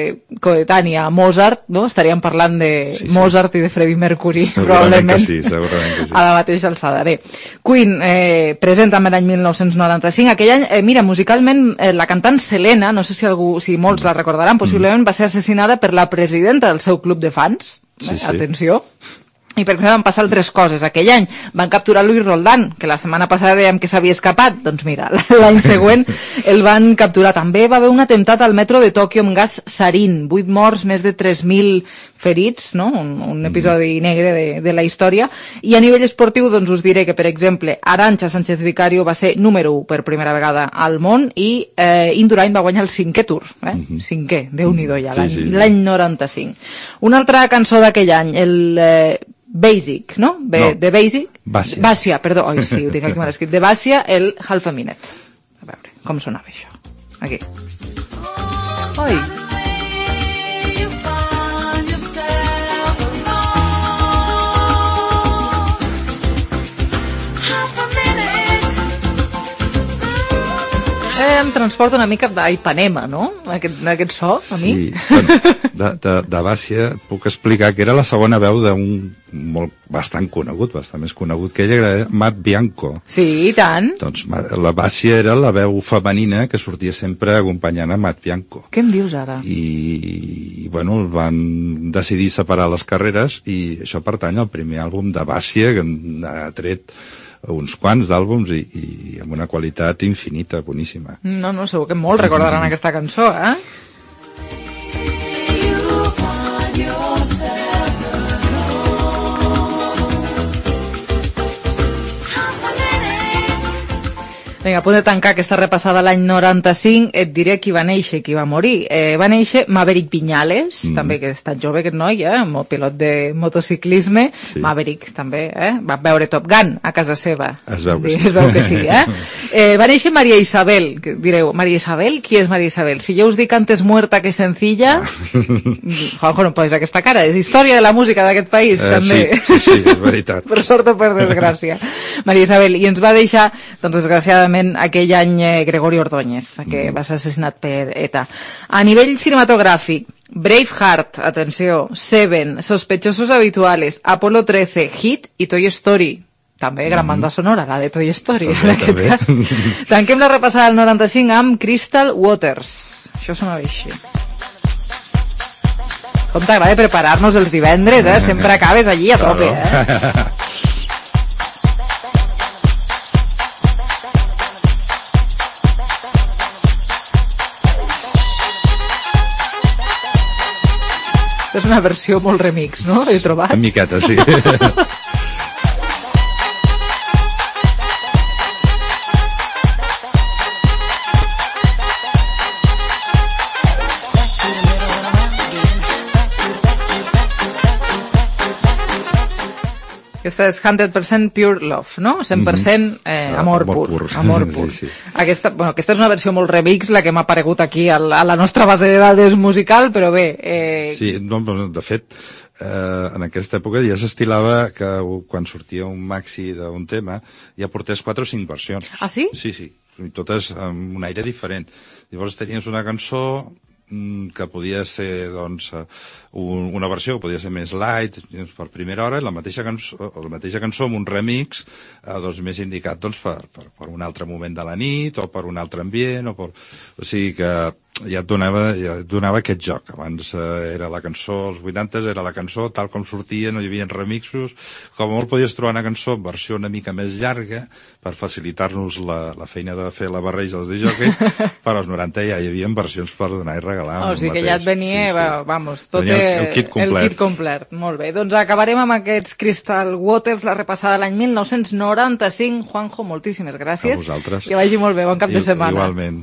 coetani a Mozart, no? Estaríem parlant de Mozart i de Freddie Mercury, probablement. Segurament que sí. A la mateixa alçada. Bé, Queen presenta l'any 1995. Aquell any, mira, musicalment, la cantant Selena, no sé si molts la recordaran, possiblement va ser assassinada per la presidenta del seu club de fans. Atenció. I per exemple van passar altres coses. Aquell any van capturar Luis Roldán, que la setmana passada dèiem que s'havia escapat. Doncs mira, l'any següent el van capturar. També va haver un atemptat al metro de Tòquio amb gas sarin. 8 morts, més de 3.000 ferits, no? Un episodi negre de la història. I a nivell esportiu, doncs us diré que, per exemple, Arantxa Sánchez Vicario va ser número 1 per primera vegada al món i Indurain va guanyar el 5è Tour. 5è, Déu-n'hi-do ja, l'any 95. Una altra cançó d'aquell any, el Basic, no? De Basic? Bàcia, perdó. Oi, sí, ho tinc aquí mal escrit. De Bàcia, el Half a Minute. A veure, com sonava això? Aquí. Oi. em transporta una mica a Ipanema, no? Aquest so, a mi. Sí, de Bàcia puc explicar que era la segona veu d'un bastant conegut, bastant més conegut que ella, que era Matt Bianco. Sí, i tant. Doncs la Bàcia era la veu femenina que sortia sempre acompanyant a Matt Bianco. Què em dius ara? I bueno, van decidir separar les carreres i això pertany al primer àlbum de Bàcia, que ha tret uns quants d'àlbums i amb una qualitat infinita, boníssima. No, segur que molt recordaran aquesta cançó, eh? Vinga, a punt de tancar aquesta repassada l'any 95, et diré qui va néixer i qui va morir. Va néixer Maverick Viñales, també, que és tan jove aquest noi, pilot de motociclisme. Sí. Maverick, també, va veure Top Gun a casa seva. Es veu que sí. Es veu que sí, va néixer Maria Isabel, que direu, Maria Isabel? Qui és Maria Isabel? Si jo us dic antes muerta que sencilla, Juanjo, no posis aquesta cara, és història de la música d'aquest país, també. Sí, és veritat. Per sort o per desgràcia. Maria Isabel, i ens va deixar, doncs, desgraciadament, aquell any Gregorio Ordóñez, que va ser assassinat per ETA. A nivell cinematogràfic, Braveheart, atenció, Seven, Sospechosos Habituales, Apolo 13, Hit i Toy Story. També gran banda sonora, la de Toy Story, en aquest cas. Tanquem la repassada del 95 amb Crystal Waters. Això sonava així. Com t'agrada preparar-nos els divendres, Sempre acabes allí a tope, És una versió molt remix, no? He trobat. Una miqueta, sí. Aquesta és 100% Pure Love, no? 100% amor pur. Amor pur. Sí. Aquesta és una versió molt remix, la que m'ha aparegut aquí a la nostra base de dades musical, però bé... Sí, de fet, en aquesta època ja s'estilava que quan sortia un maxi d'un tema ja portés 4 o 5 versions. Ah, sí? Sí, i totes amb un aire diferent. Llavors tenies una cançó que podia ser, doncs, una versió que podia ser més light per primera hora, i la mateixa cançó amb un remix doncs, més indicat doncs, per un altre moment de la nit o per un altre ambient o sigui que ja et donava aquest joc. Abans era la cançó, als 80s era la cançó tal com sortia, no hi havia remixos, com molt podies trobar una cançó en versió una mica més llarga per facilitar-nos la feina de fer la barreja als disjòqueis, però als 90 ja hi havia versions per donar i regalar. O sigui que ja et venia, vamos, tot el kit complet. Molt bé, doncs acabarem amb aquests Crystal Waters, la repassada l'any 1995. Juanjo, moltíssimes gràcies. A vosaltres. Que vagi molt bé, bon cap de setmana. Igualment.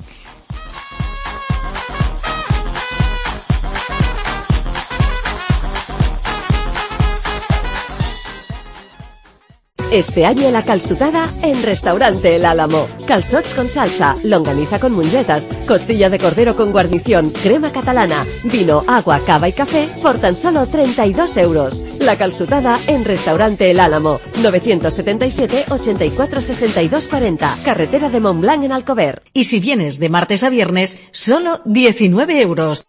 Este año la calçotada en Restaurante El Álamo. Calzots con salsa, longaniza con mungetas, costilla de cordero con guarnición, crema catalana, vino, agua, cava y café por tan solo 32 euros. La calçotada en Restaurante El Álamo. 977 84 62 40. Carretera de Montblanc en Alcover. Y si vienes de martes a viernes, solo 19 euros.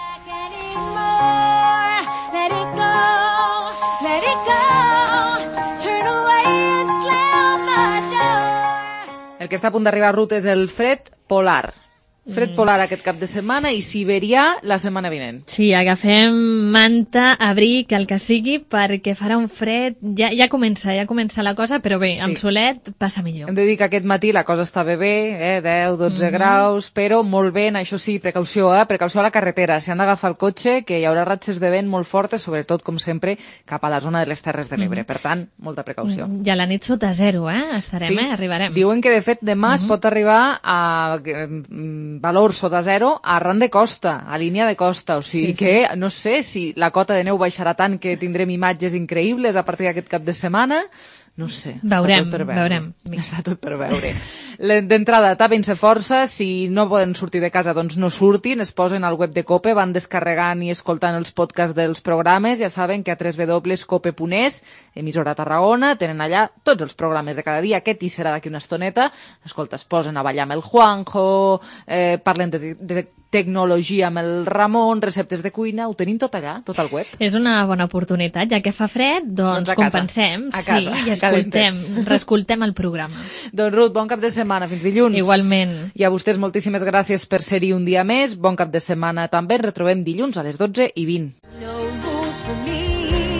El que està a punt d'arribar a Ruth és el fred polar. Fred polar aquest cap de setmana i siberià la setmana vinent. Sí, agafem manta, abric, el que sigui, perquè farà un fred... Ja comença la cosa, però bé, amb solet passa millor. Hem de dir que aquest matí la cosa està bé, 10, 12 graus, però molt vent, això sí, precaució, precaució a la carretera. Si han d'agafar el cotxe, que hi haurà ratxes de vent molt fortes, sobretot, com sempre, cap a la zona de les Terres de l'Ebre. Per tant, molta precaució. I a la nit sota zero, estarem, arribarem. Diuen que, de fet, demà es pot arribar a valor sota zero arran de costa, a línia de costa, o sigui que no sé si la cota de neu baixarà tant que tindrem imatges increïbles a partir d'aquest cap de setmana, No sé. Veurem. Està tot per veure. D'entrada, tapin-se força, si no poden sortir de casa, doncs no surtin, es posen al web de COPE, van descarregant i escoltant els podcasts dels programes, ja saben que a www.cope.es, emissora Tarragona, tenen allà tots els programes de cada dia, aquest hi serà d'aquí una estoneta, escolta, es posen a ballar amb el Juanjo, parlen de tecnologia amb el Ramon, receptes de cuina, ho tenim tot allà, tot al web. És una bona oportunitat, ja que fa fred, doncs compensem, sí, i reescoltem el programa. Doncs Ruth, bon cap de setmana, fins dilluns. Igualment. I a vostès moltíssimes gràcies per ser-hi un dia més, bon cap de setmana també, retrobem dilluns a les 12:20. No rules for me.